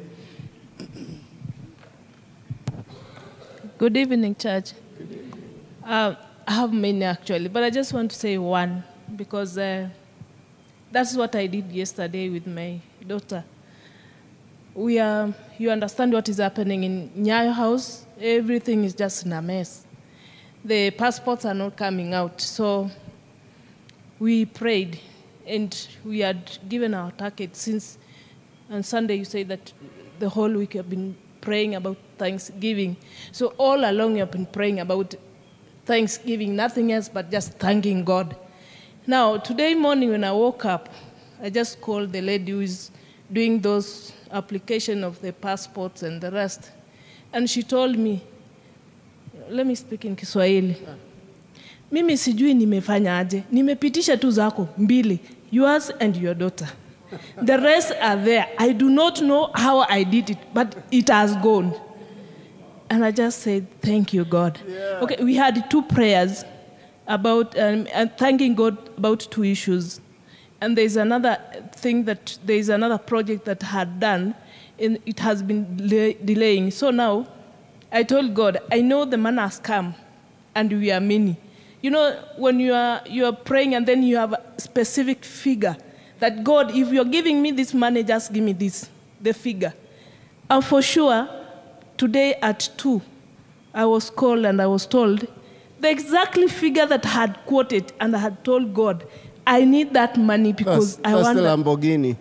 Good evening, church. Uh, I have many, actually, but I just want to say one, because uh, that's what I did yesterday with my daughter. We are, you understand what is happening in Nyayo House? Everything is just in a mess. The passports are not coming out. So we prayed, and we had given our target since on Sunday. You say that the whole week you have been praying about Thanksgiving. So all along you have been praying about Thanksgiving, nothing else but just thanking God. Now, today morning when I woke up, I just called the lady who is doing those application of the passports and the rest. And she told me, let me speak in Kiswahili. Mimi sijui nimefanya aje. Nimepitisha tu zako mbili, yours and your daughter. The rest are there. I do not know how I did it, but it has gone. And I just said, thank you, God. Yeah. Okay, we had two prayers about um, and thanking God about two issues. And there's another thing that there's another project that had done, and it has been delay, delaying. So now, I told God, I know the man has come, and we are many. You know, when you are you are praying, and then you have a specific figure that God, if you're giving me this money, just give me this, the figure. And for sure, today at two, I was called and I was told the exactly figure that I had quoted, and I had told God, I need that money because that's, I that's want the Lamborghini.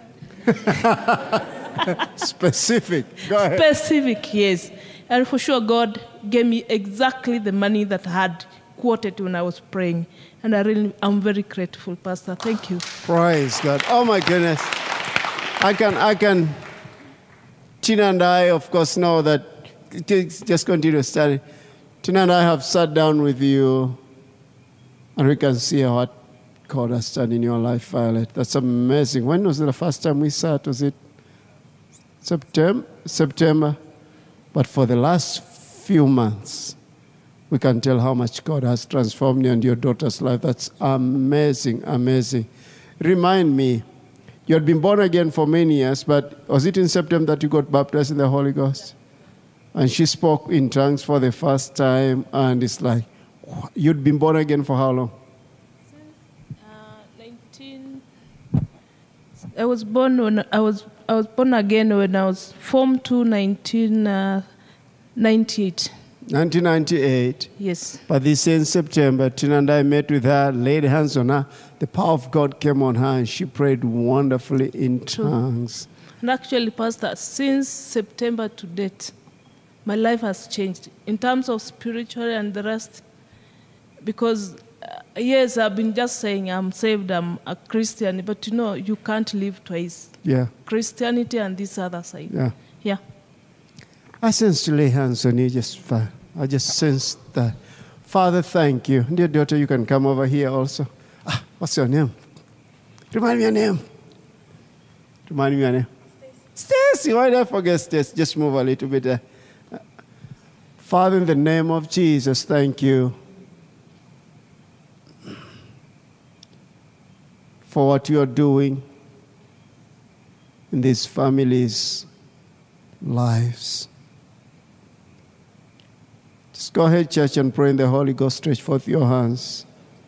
Specific. Go ahead. Specific, yes. And for sure, God gave me exactly the money that I had quoted when I was praying. And I really, I'm very grateful, Pastor. Thank you. Praise God. Oh my goodness. I can, I can, Tina and I, of course, know that, just continue studying. Tina and I have sat down with you, and we can see what God has done in your life, Violet. That's amazing. When was the first time we sat? Was it September? September. But for the last few months, we can tell how much God has transformed you and your daughter's life. That's amazing, amazing. Remind me, you had been born again for many years, but was it in September that you got baptized in the Holy Ghost? And she spoke in tongues for the first time, and it's like, you'd been born again for how long? Since uh, nineteen. I was born when I was I was born again when I was Form two, nineteen ninety-eight. nineteen ninety-eight. Yes. But this same September, Tina and I met with her, laid hands on her. The power of God came on her, and she prayed wonderfully in tongues. And actually, Pastor, since September to date, my life has changed in terms of spiritual and the rest. Because, uh, yes, I've been just saying I'm saved, I'm a Christian, but you know, you can't live twice. Yeah. Christianity and this other side. Yeah. Yeah. I sense to lay hands on you just fine. I just sense that. Father, thank you. Dear daughter, you can come over here also. Ah, what's your name? Remind me your name. Remind me your name. Stacy. Why did I forget Stacy? Just move a little bit there. Father, in the name of Jesus, thank you for what you are doing in these families' lives. Just go ahead, church, and pray in the Holy Ghost. Stretch forth your hands.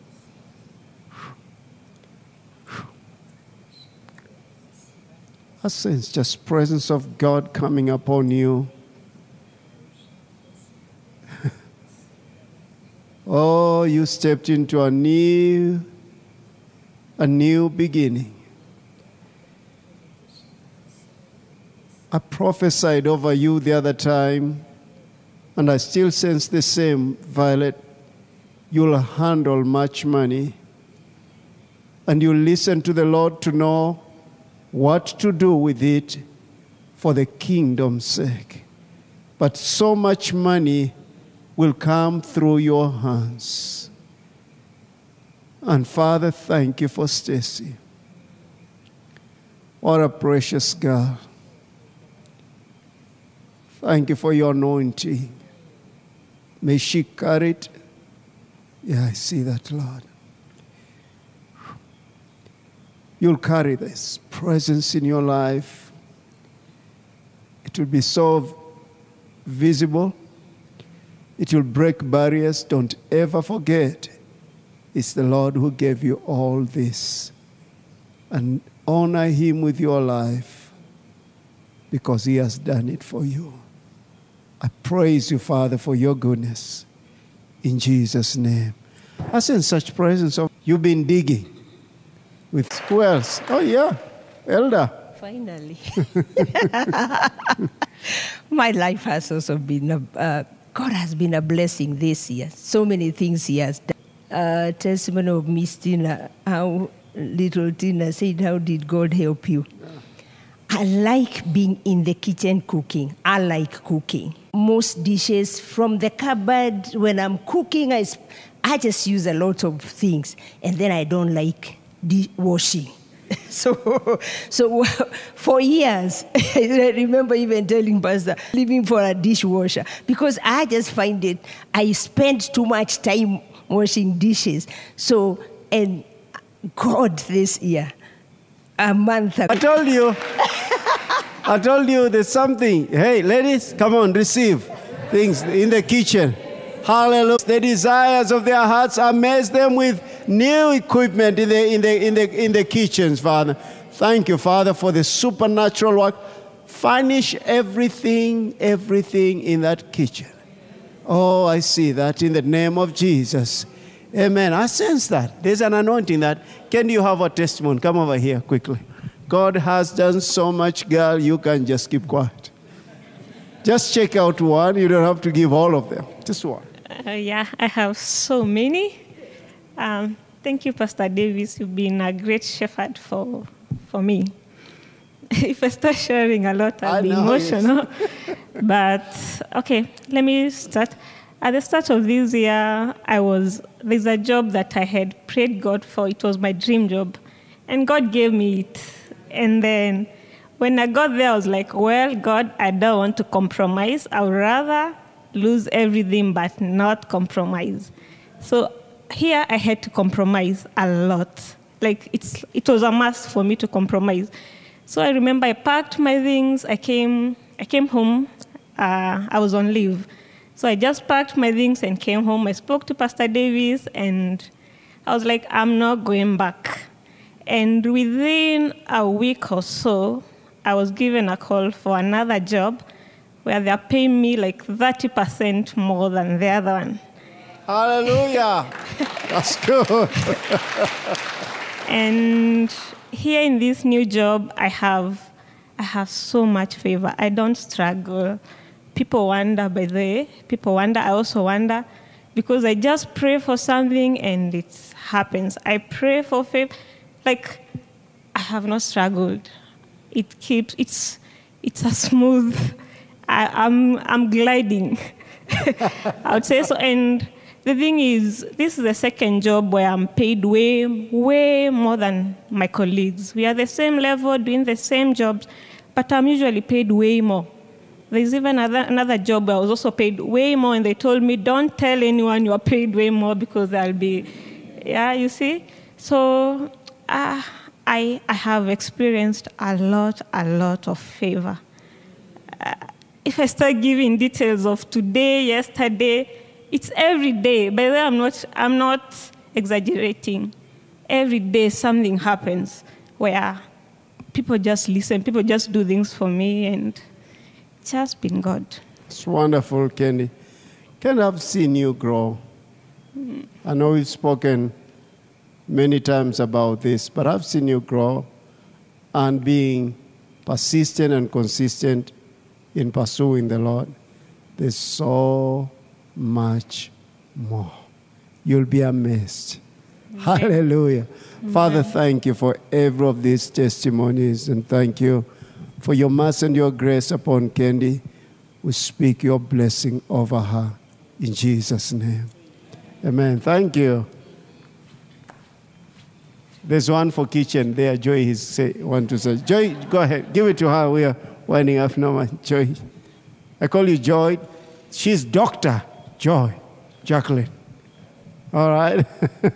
I sense just presence of God coming upon you. Oh, you stepped into a new, a new beginning. I prophesied over you the other time, and I still sense the same, Violet. You'll handle much money, and you'll listen to the Lord to know what to do with it for the kingdom's sake. But so much money will come through your hands. And Father, thank you for Stacy. What a precious girl. Thank you for your anointing. May she carry it. Yeah, I see that, Lord. You'll carry this presence in your life. It will be so visible. It will break barriers. Don't ever forget, it's the Lord who gave you all this. And honor him with your life because he has done it for you. I praise you, Father, for your goodness. In Jesus' name. I sense such presence of you've been digging. With who else? Oh, yeah, Elder. Finally. My life has also been, a, uh, God has been a blessing this year. So many things he has done. Uh, testimony of Miss Tina, how little Tina said, how did God help you? Yeah. I like being in the kitchen cooking. I like cooking. Most dishes from the cupboard, when I'm cooking, I, I just use a lot of things. And then I don't like washing. So, so for years, I remember even telling Pastor, leaving for a dishwasher, because I just find it, I spend too much time washing dishes. So, and God this year, a month ago. I told you, I told you there's something. Hey, ladies, come on, receive things in the kitchen. Hallelujah. The desires of their hearts, amaze them with new equipment in the, in the, in the, in the kitchens, Father. Thank you, Father, for the supernatural work. Furnish everything, everything in that kitchen. Oh, I see that in the name of Jesus. Amen. I sense that. There's an anointing that. Can you have a testimony? Come over here quickly. God has done so much, girl, you can just keep quiet. Just check out one. You don't have to give all of them. Just one. Uh, yeah, I have so many. Um, thank you, Pastor Davis. You've been a great shepherd for for me. If I start sharing a lot, I'll I be know, emotional. Yes. But, okay, let me start. At the start of this year, I was, there's a job that I had prayed God for. It was my dream job. And God gave me it. And then when I got there, I was like, well, God, I don't want to compromise. I would rather lose everything but not compromise. So here I had to compromise a lot. Like, it's it was a must for me to compromise. So I remember I packed my things. I came I came home. Uh, I was on leave. So I just packed my things and came home. I spoke to Pastor Davis, and I was like, I'm not going back. And within a week or so, I was given a call for another job where they're paying me like thirty percent more than the other one. Hallelujah. That's good. And here in this new job, I have, I have so much favor. I don't struggle. People wonder, by the way, people wonder, I also wonder, because I just pray for something and it happens. I pray for faith, like I have not struggled. It keeps, it's, it's a smooth, I, I'm, I'm gliding. I would say so. And the thing is, this is the second job where I'm paid way, way more than my colleagues. We are the same level, doing the same jobs, but I'm usually paid way more. There's even another, another job where I was also paid way more, and they told me, don't tell anyone you're paid way more because I'll be, yeah, you see? So uh, I, I have experienced a lot, a lot of favor. Uh, if I start giving details of today, yesterday, it's every day. By the way, I'm not, I'm not exaggerating. Every day something happens where people just listen, people just do things for me, and it's just been God. It's wonderful, Candy. Candy, I've seen you grow. Mm. I know we've spoken many times about this, but I've seen you grow and being persistent and consistent in pursuing the Lord. There's so much more. You'll be amazed. Amen. Hallelujah. Amen. Father, thank you for every of these testimonies, and thank you for your mercy and your grace upon Candy. We speak your blessing over her in Jesus' name. Amen. Thank you. There's one for kitchen there. Joy is say, want to say. Joy, go ahead. Give it to her. We are winding up now. Joy. I call you Joy. She's Doctor Joy. Jacqueline. All right.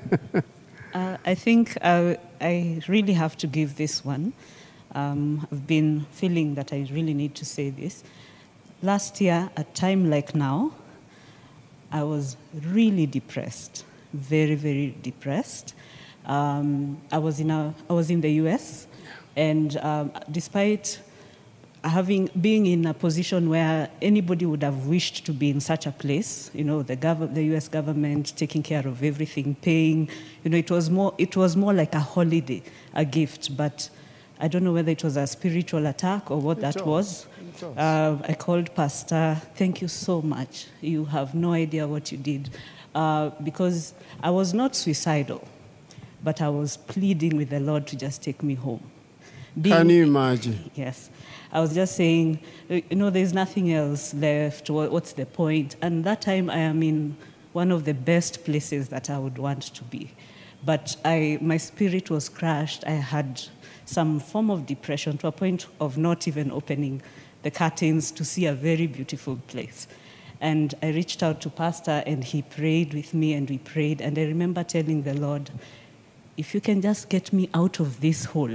uh, I think uh, I really have to give this one. Um, I've been feeling that I really need to say this. Last year, at a time like now, I was really depressed, very, very depressed. Um, I was in a, I was in the U S, and um, despite having being in a position where anybody would have wished to be in such a place, you know, the gov- the U S government taking care of everything, paying, you know, it was more, it was more like a holiday, a gift, but I don't know whether it was a spiritual attack or what it that was. was. Uh, I called Pastor, thank you so much. You have no idea what you did. Uh, because I was not suicidal, but I was pleading with the Lord to just take me home. Being, Can you imagine? Yes. I was just saying, you know, there's nothing else left. What's the point? And that time I am in one of the best places that I would want to be. But I, my spirit was crushed. I had some form of depression to a point of not even opening the curtains to see a very beautiful place. And I reached out to Pastor, and he prayed with me, and we prayed. And I remember telling the Lord, if you can just get me out of this hole,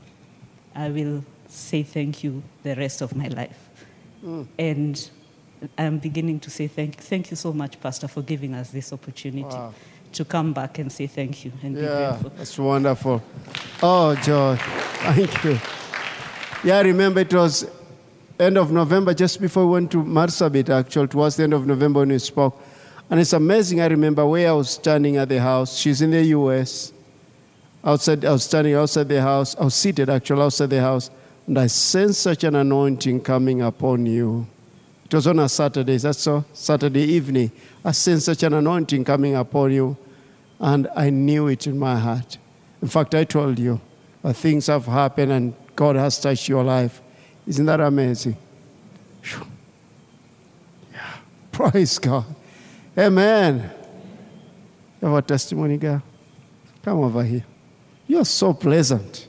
I will say thank you the rest of my life. Mm. And I'm beginning to say thank you. Thank you so much, Pastor, for giving us this opportunity. Wow. To come back and say thank you and yeah, be grateful. That's wonderful. Oh, Joy, thank you. Yeah, I remember it was end of November, just before we went to Marsabit, actually, towards the end of November when we spoke. And it's amazing, I remember where I was standing at the house. She's in the U S. Outside, I was standing outside the house. I was seated, actually, outside the house. And I sensed such an anointing coming upon you. It was on a Saturday, that's so, Saturday evening. I sensed such an anointing coming upon you, and I knew it in my heart. In fact, I told you, uh, things have happened and God has touched your life. Isn't that amazing? Whew. Yeah. Praise God. Amen. You have a testimony, girl? Come over here. You're so pleasant.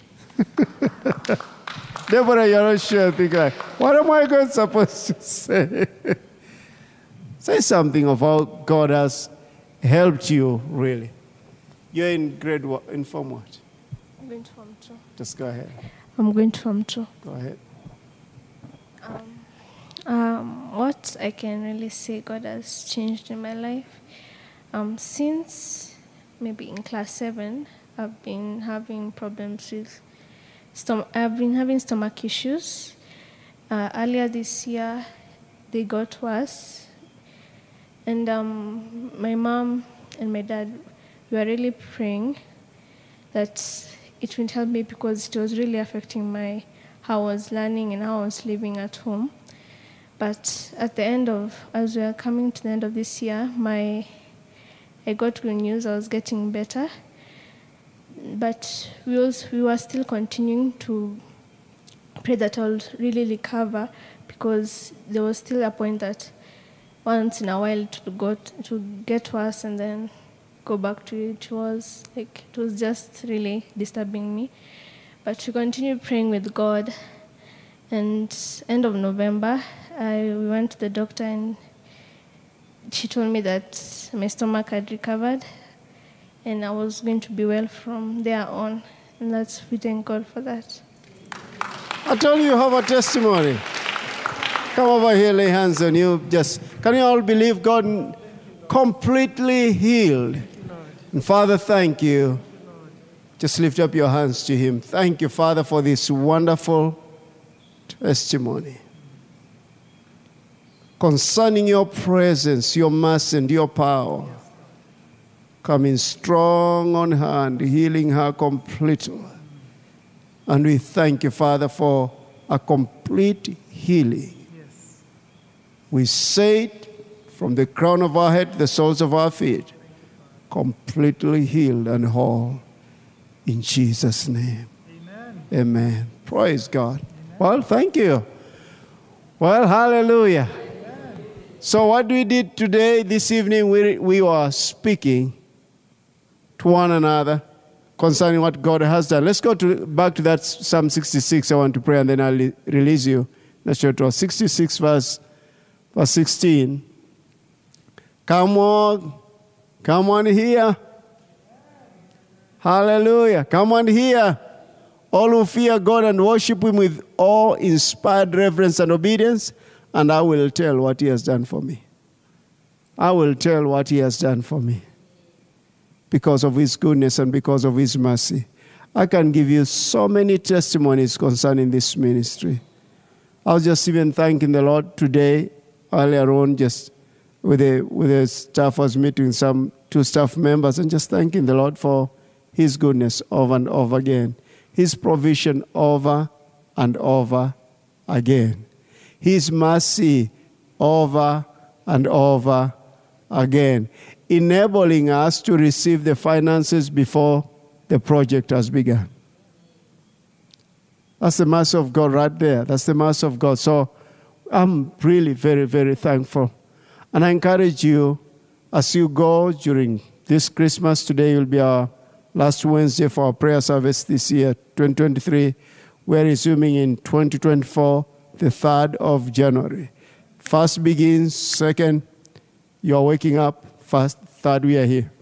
Deborah, you're not sure. Think like, what am I going supposed to say? Say something of how God has helped you, really. You're in grade what? In form what? I'm going to Form two. Just go ahead. I'm going to Form two. Go ahead. Um, um, what I can really say God has changed in my life. Um, since maybe in class seven, I've been having problems with stom- I've been having stomach issues. Uh, earlier this year, they got worse. And um, my mom and my dad were really praying that it would help me because it was really affecting my how I was learning and how I was living at home. But at the end of, as we are coming to the end of this year, my I got good news. I was getting better. But we, was, we were still continuing to pray that I would really recover because there was still a point that once in a while it would, got, it would get worse and then go back to it. It was like it was just really disturbing me. But we continued praying with God. And end of November, I we went to the doctor and she told me that my stomach had recovered and I was going to be well from there on. And that's, we thank God for that. I told you you have a testimony. Come over here, lay hands on you. Just, can you all believe God completely healed? And Father, thank you. Just lift up your hands to him. Thank you, Father, for this wonderful testimony concerning your presence, your mercy, and your power. Coming strong on her and healing her completely. And we thank you, Father, for a complete healing. Yes. We say it from the crown of our head to the soles of our feet, completely healed and whole. In Jesus' name. Amen. Amen. Praise God. Amen. Well, thank you. Well, hallelujah. Amen. So what we did today, this evening, we, we were speaking to one another concerning what God has done. Let's go to back to that Psalm sixty-six. I want to pray and then I'll le- release you. Let's go to sixty-six verse, verse sixteen. Come on. Come on here. Hallelujah. Come on here. All who fear God and worship him with awe-inspired reverence and obedience, and I will tell what he has done for me. I will tell what he has done for me. Because of his goodness and because of his mercy. I can give you so many testimonies concerning this ministry. I was just even thanking the Lord today, earlier on, just with the, with the staff. I was meeting some two staff members and just thanking the Lord for his goodness over and over again. His provision over and over again. His mercy over and over again. Enabling us to receive the finances before the project has begun. That's the mercy of God right there. That's the mercy of God. So I'm really very, very thankful. And I encourage you, as you go during this Christmas, today will be our last Wednesday for our prayer service this year, twenty twenty-three. We're resuming in twenty twenty-four, the third of January. First begins, second, you're waking up, first, third, we are here.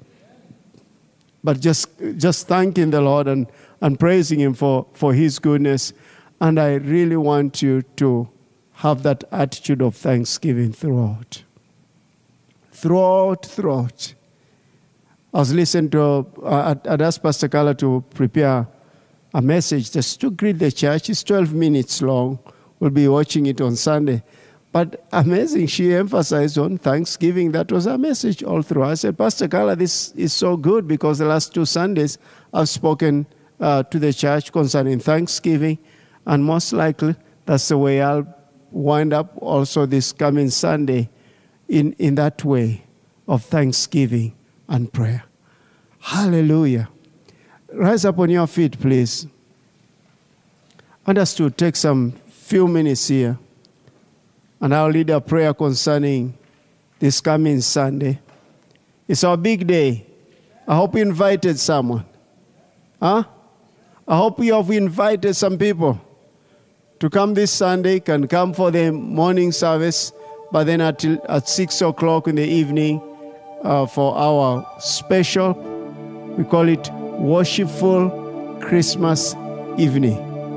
But just just thanking the Lord and, and praising him for, for his goodness. And I really want you to have that attitude of thanksgiving throughout. Throughout, throughout. I was listening to, uh, I'd asked Pastor Carla to prepare a message just to greet the church. It's twelve minutes long. We'll be watching it on Sunday. But amazing, she emphasized on Thanksgiving. That was her message all through. I said, Pastor Carla, this is so good because the last two Sundays I've spoken uh, to the church concerning Thanksgiving. And most likely that's the way I'll wind up also this coming Sunday in, in that way of thanksgiving and prayer. Hallelujah. Rise up on your feet, please. I want us to take some few minutes here. And I'll lead a prayer concerning this coming Sunday. It's our big day. I hope you invited someone. Huh? I hope you have invited some people to come this Sunday. Can come for the morning service, but then at, at six o'clock in the evening uh, for our special, we call it Worshipful Christmas Evening.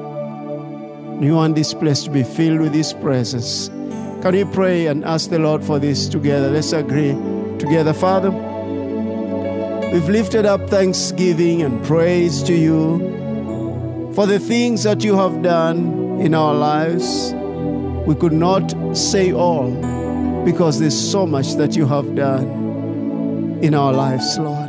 We want this place to be filled with his presence. Can we pray and ask the Lord for this together? Let's agree together. Father, we've lifted up thanksgiving and praise to you for the things that you have done in our lives. We could not say all because there's so much that you have done in our lives, Lord.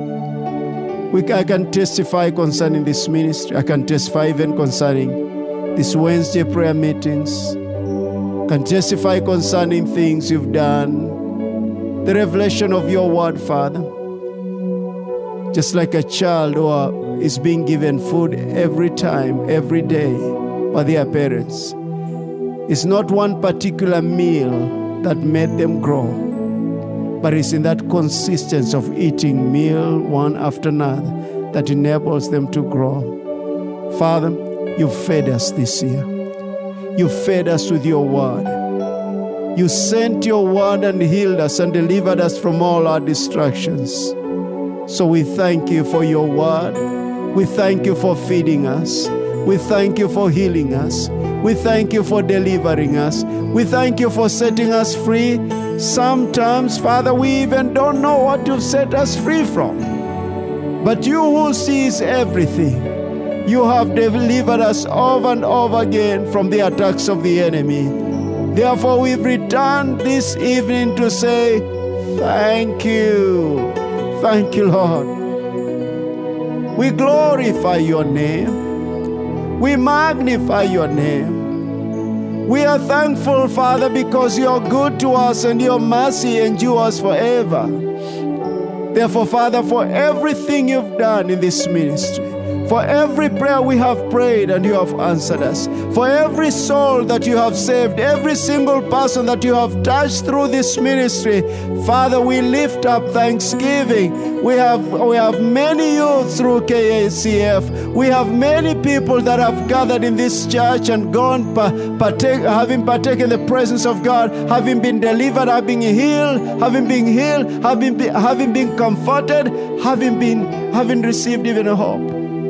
We, I can testify concerning this ministry. I can testify even concerning these Wednesday prayer meetings. I can testify concerning things you've done. The revelation of your word, Father. Just like a child who is being given food every time, every day by their parents. It's not one particular meal that made them grow, but it's in that consistency of eating meal one after another that enables them to grow. Father, you fed us this year. You fed us with your word. You sent your word and healed us and delivered us from all our distractions. So we thank you for your word. We thank you for feeding us. We thank you for healing us. We thank you for delivering us. We thank you for setting us free. Sometimes, Father, we even don't know what you've set us free from. But you who sees everything, you have delivered us over and over again from the attacks of the enemy. Therefore, we've returned this evening to say, thank you. Thank you, Lord. We glorify your name. We magnify your name. We are thankful, Father, because you are good to us and your mercy endures forever. Therefore, Father, for everything you've done in this ministry, for every prayer we have prayed and you have answered us, for every soul that you have saved, every single person that you have touched through this ministry, Father, we lift up thanksgiving. We have, we have many youth through K A C F. We have many people that have gathered in this church and gone, partake, having partaken the presence of God, having been delivered, having healed, having been healed, having been, having been comforted, having been, having received even a hope.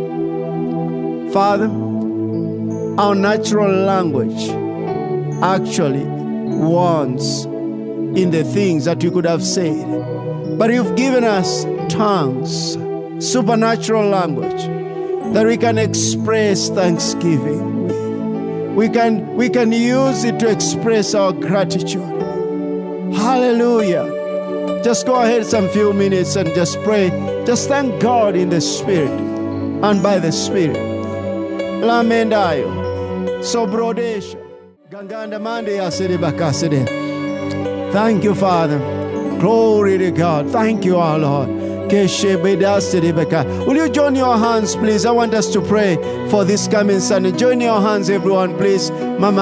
Father, our natural language actually wants in the things that you could have said. But you've given us tongues, supernatural language, that we can express thanksgiving with. We can, we can use it to express our gratitude. Hallelujah. Just go ahead some few minutes and just pray. Just thank God in the Spirit and by the Spirit. Lamendayo, Sobrodesha, Ganganda Mande Asede Bakasede. Thank you, Father. Glory to God. Thank you, our Lord. Will you join your hands, please? I want us to pray for this coming Sunday. Join your hands, everyone, please. Now,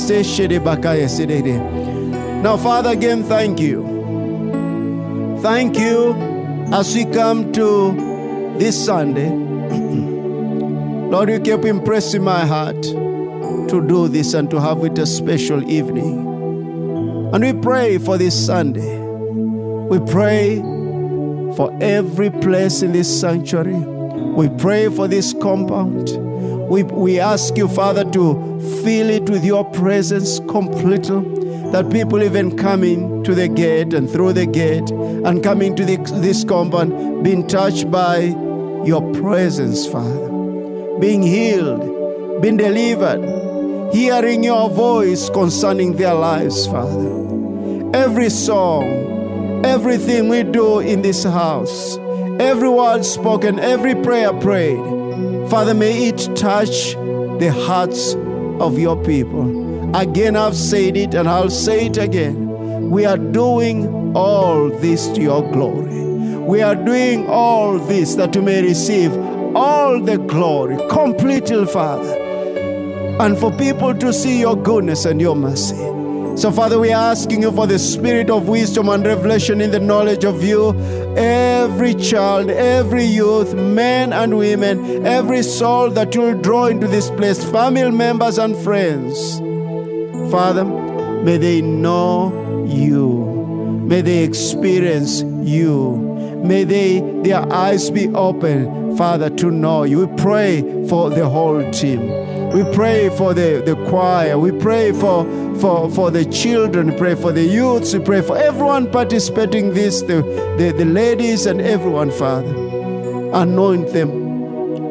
Father, again, thank you. Thank you as we come to this Sunday. Lord, you keep impressing my heart to do this and to have it a special evening. And we pray for this Sunday. We pray for every place in this sanctuary. We pray for this compound. We, we ask you, Father, to fill it with your presence completely, that people even coming to the gate and through the gate and coming to the, this compound, being touched by your presence, Father. Being healed, being delivered, hearing your voice concerning their lives, Father. Every song, everything we do in this house, every word spoken, every prayer prayed, Father, may it touch the hearts of your people. Again, I've said it and I'll say it again. We are doing all this to your glory. We are doing all this that you may receive all the glory, completely, Father, and for people to see your goodness and your mercy. So, Father, we are asking you for the spirit of wisdom and revelation in the knowledge of you. Every child, every youth, men and women, every soul that you'll draw into this place, family members and friends. Father, may they know you. May they experience you. May they, their eyes be open, Father, to know you. We pray for the whole team. We pray for the, the choir. We pray for, for, for the children. We pray for the youths. We pray for everyone participating in this, the, the, the ladies and everyone, Father. Anoint them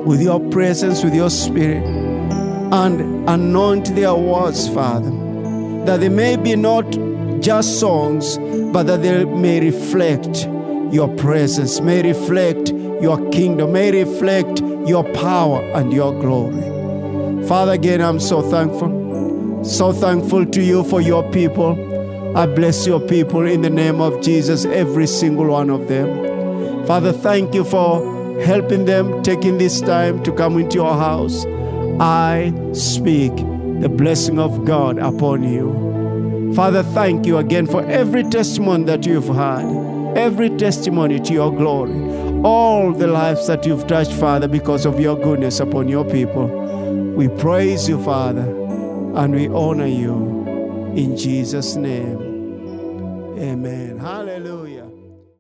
with your presence, with your spirit, and anoint their words, Father, that they may be not just songs, but that they may reflect your presence, may reflect your kingdom, may reflect your power and your glory. Father, again, I'm so thankful, so thankful to you for your people. I bless your people in the name of Jesus, every single one of them. Father, thank you for helping them, taking this time to come into your house. I speak the blessing of God upon you. Father, thank you again for every testimony that you've had, every testimony to your glory, all the lives that you've touched, Father, because of your goodness upon your people. We praise you, Father, and we honor you in Jesus' name. Amen. Hallelujah.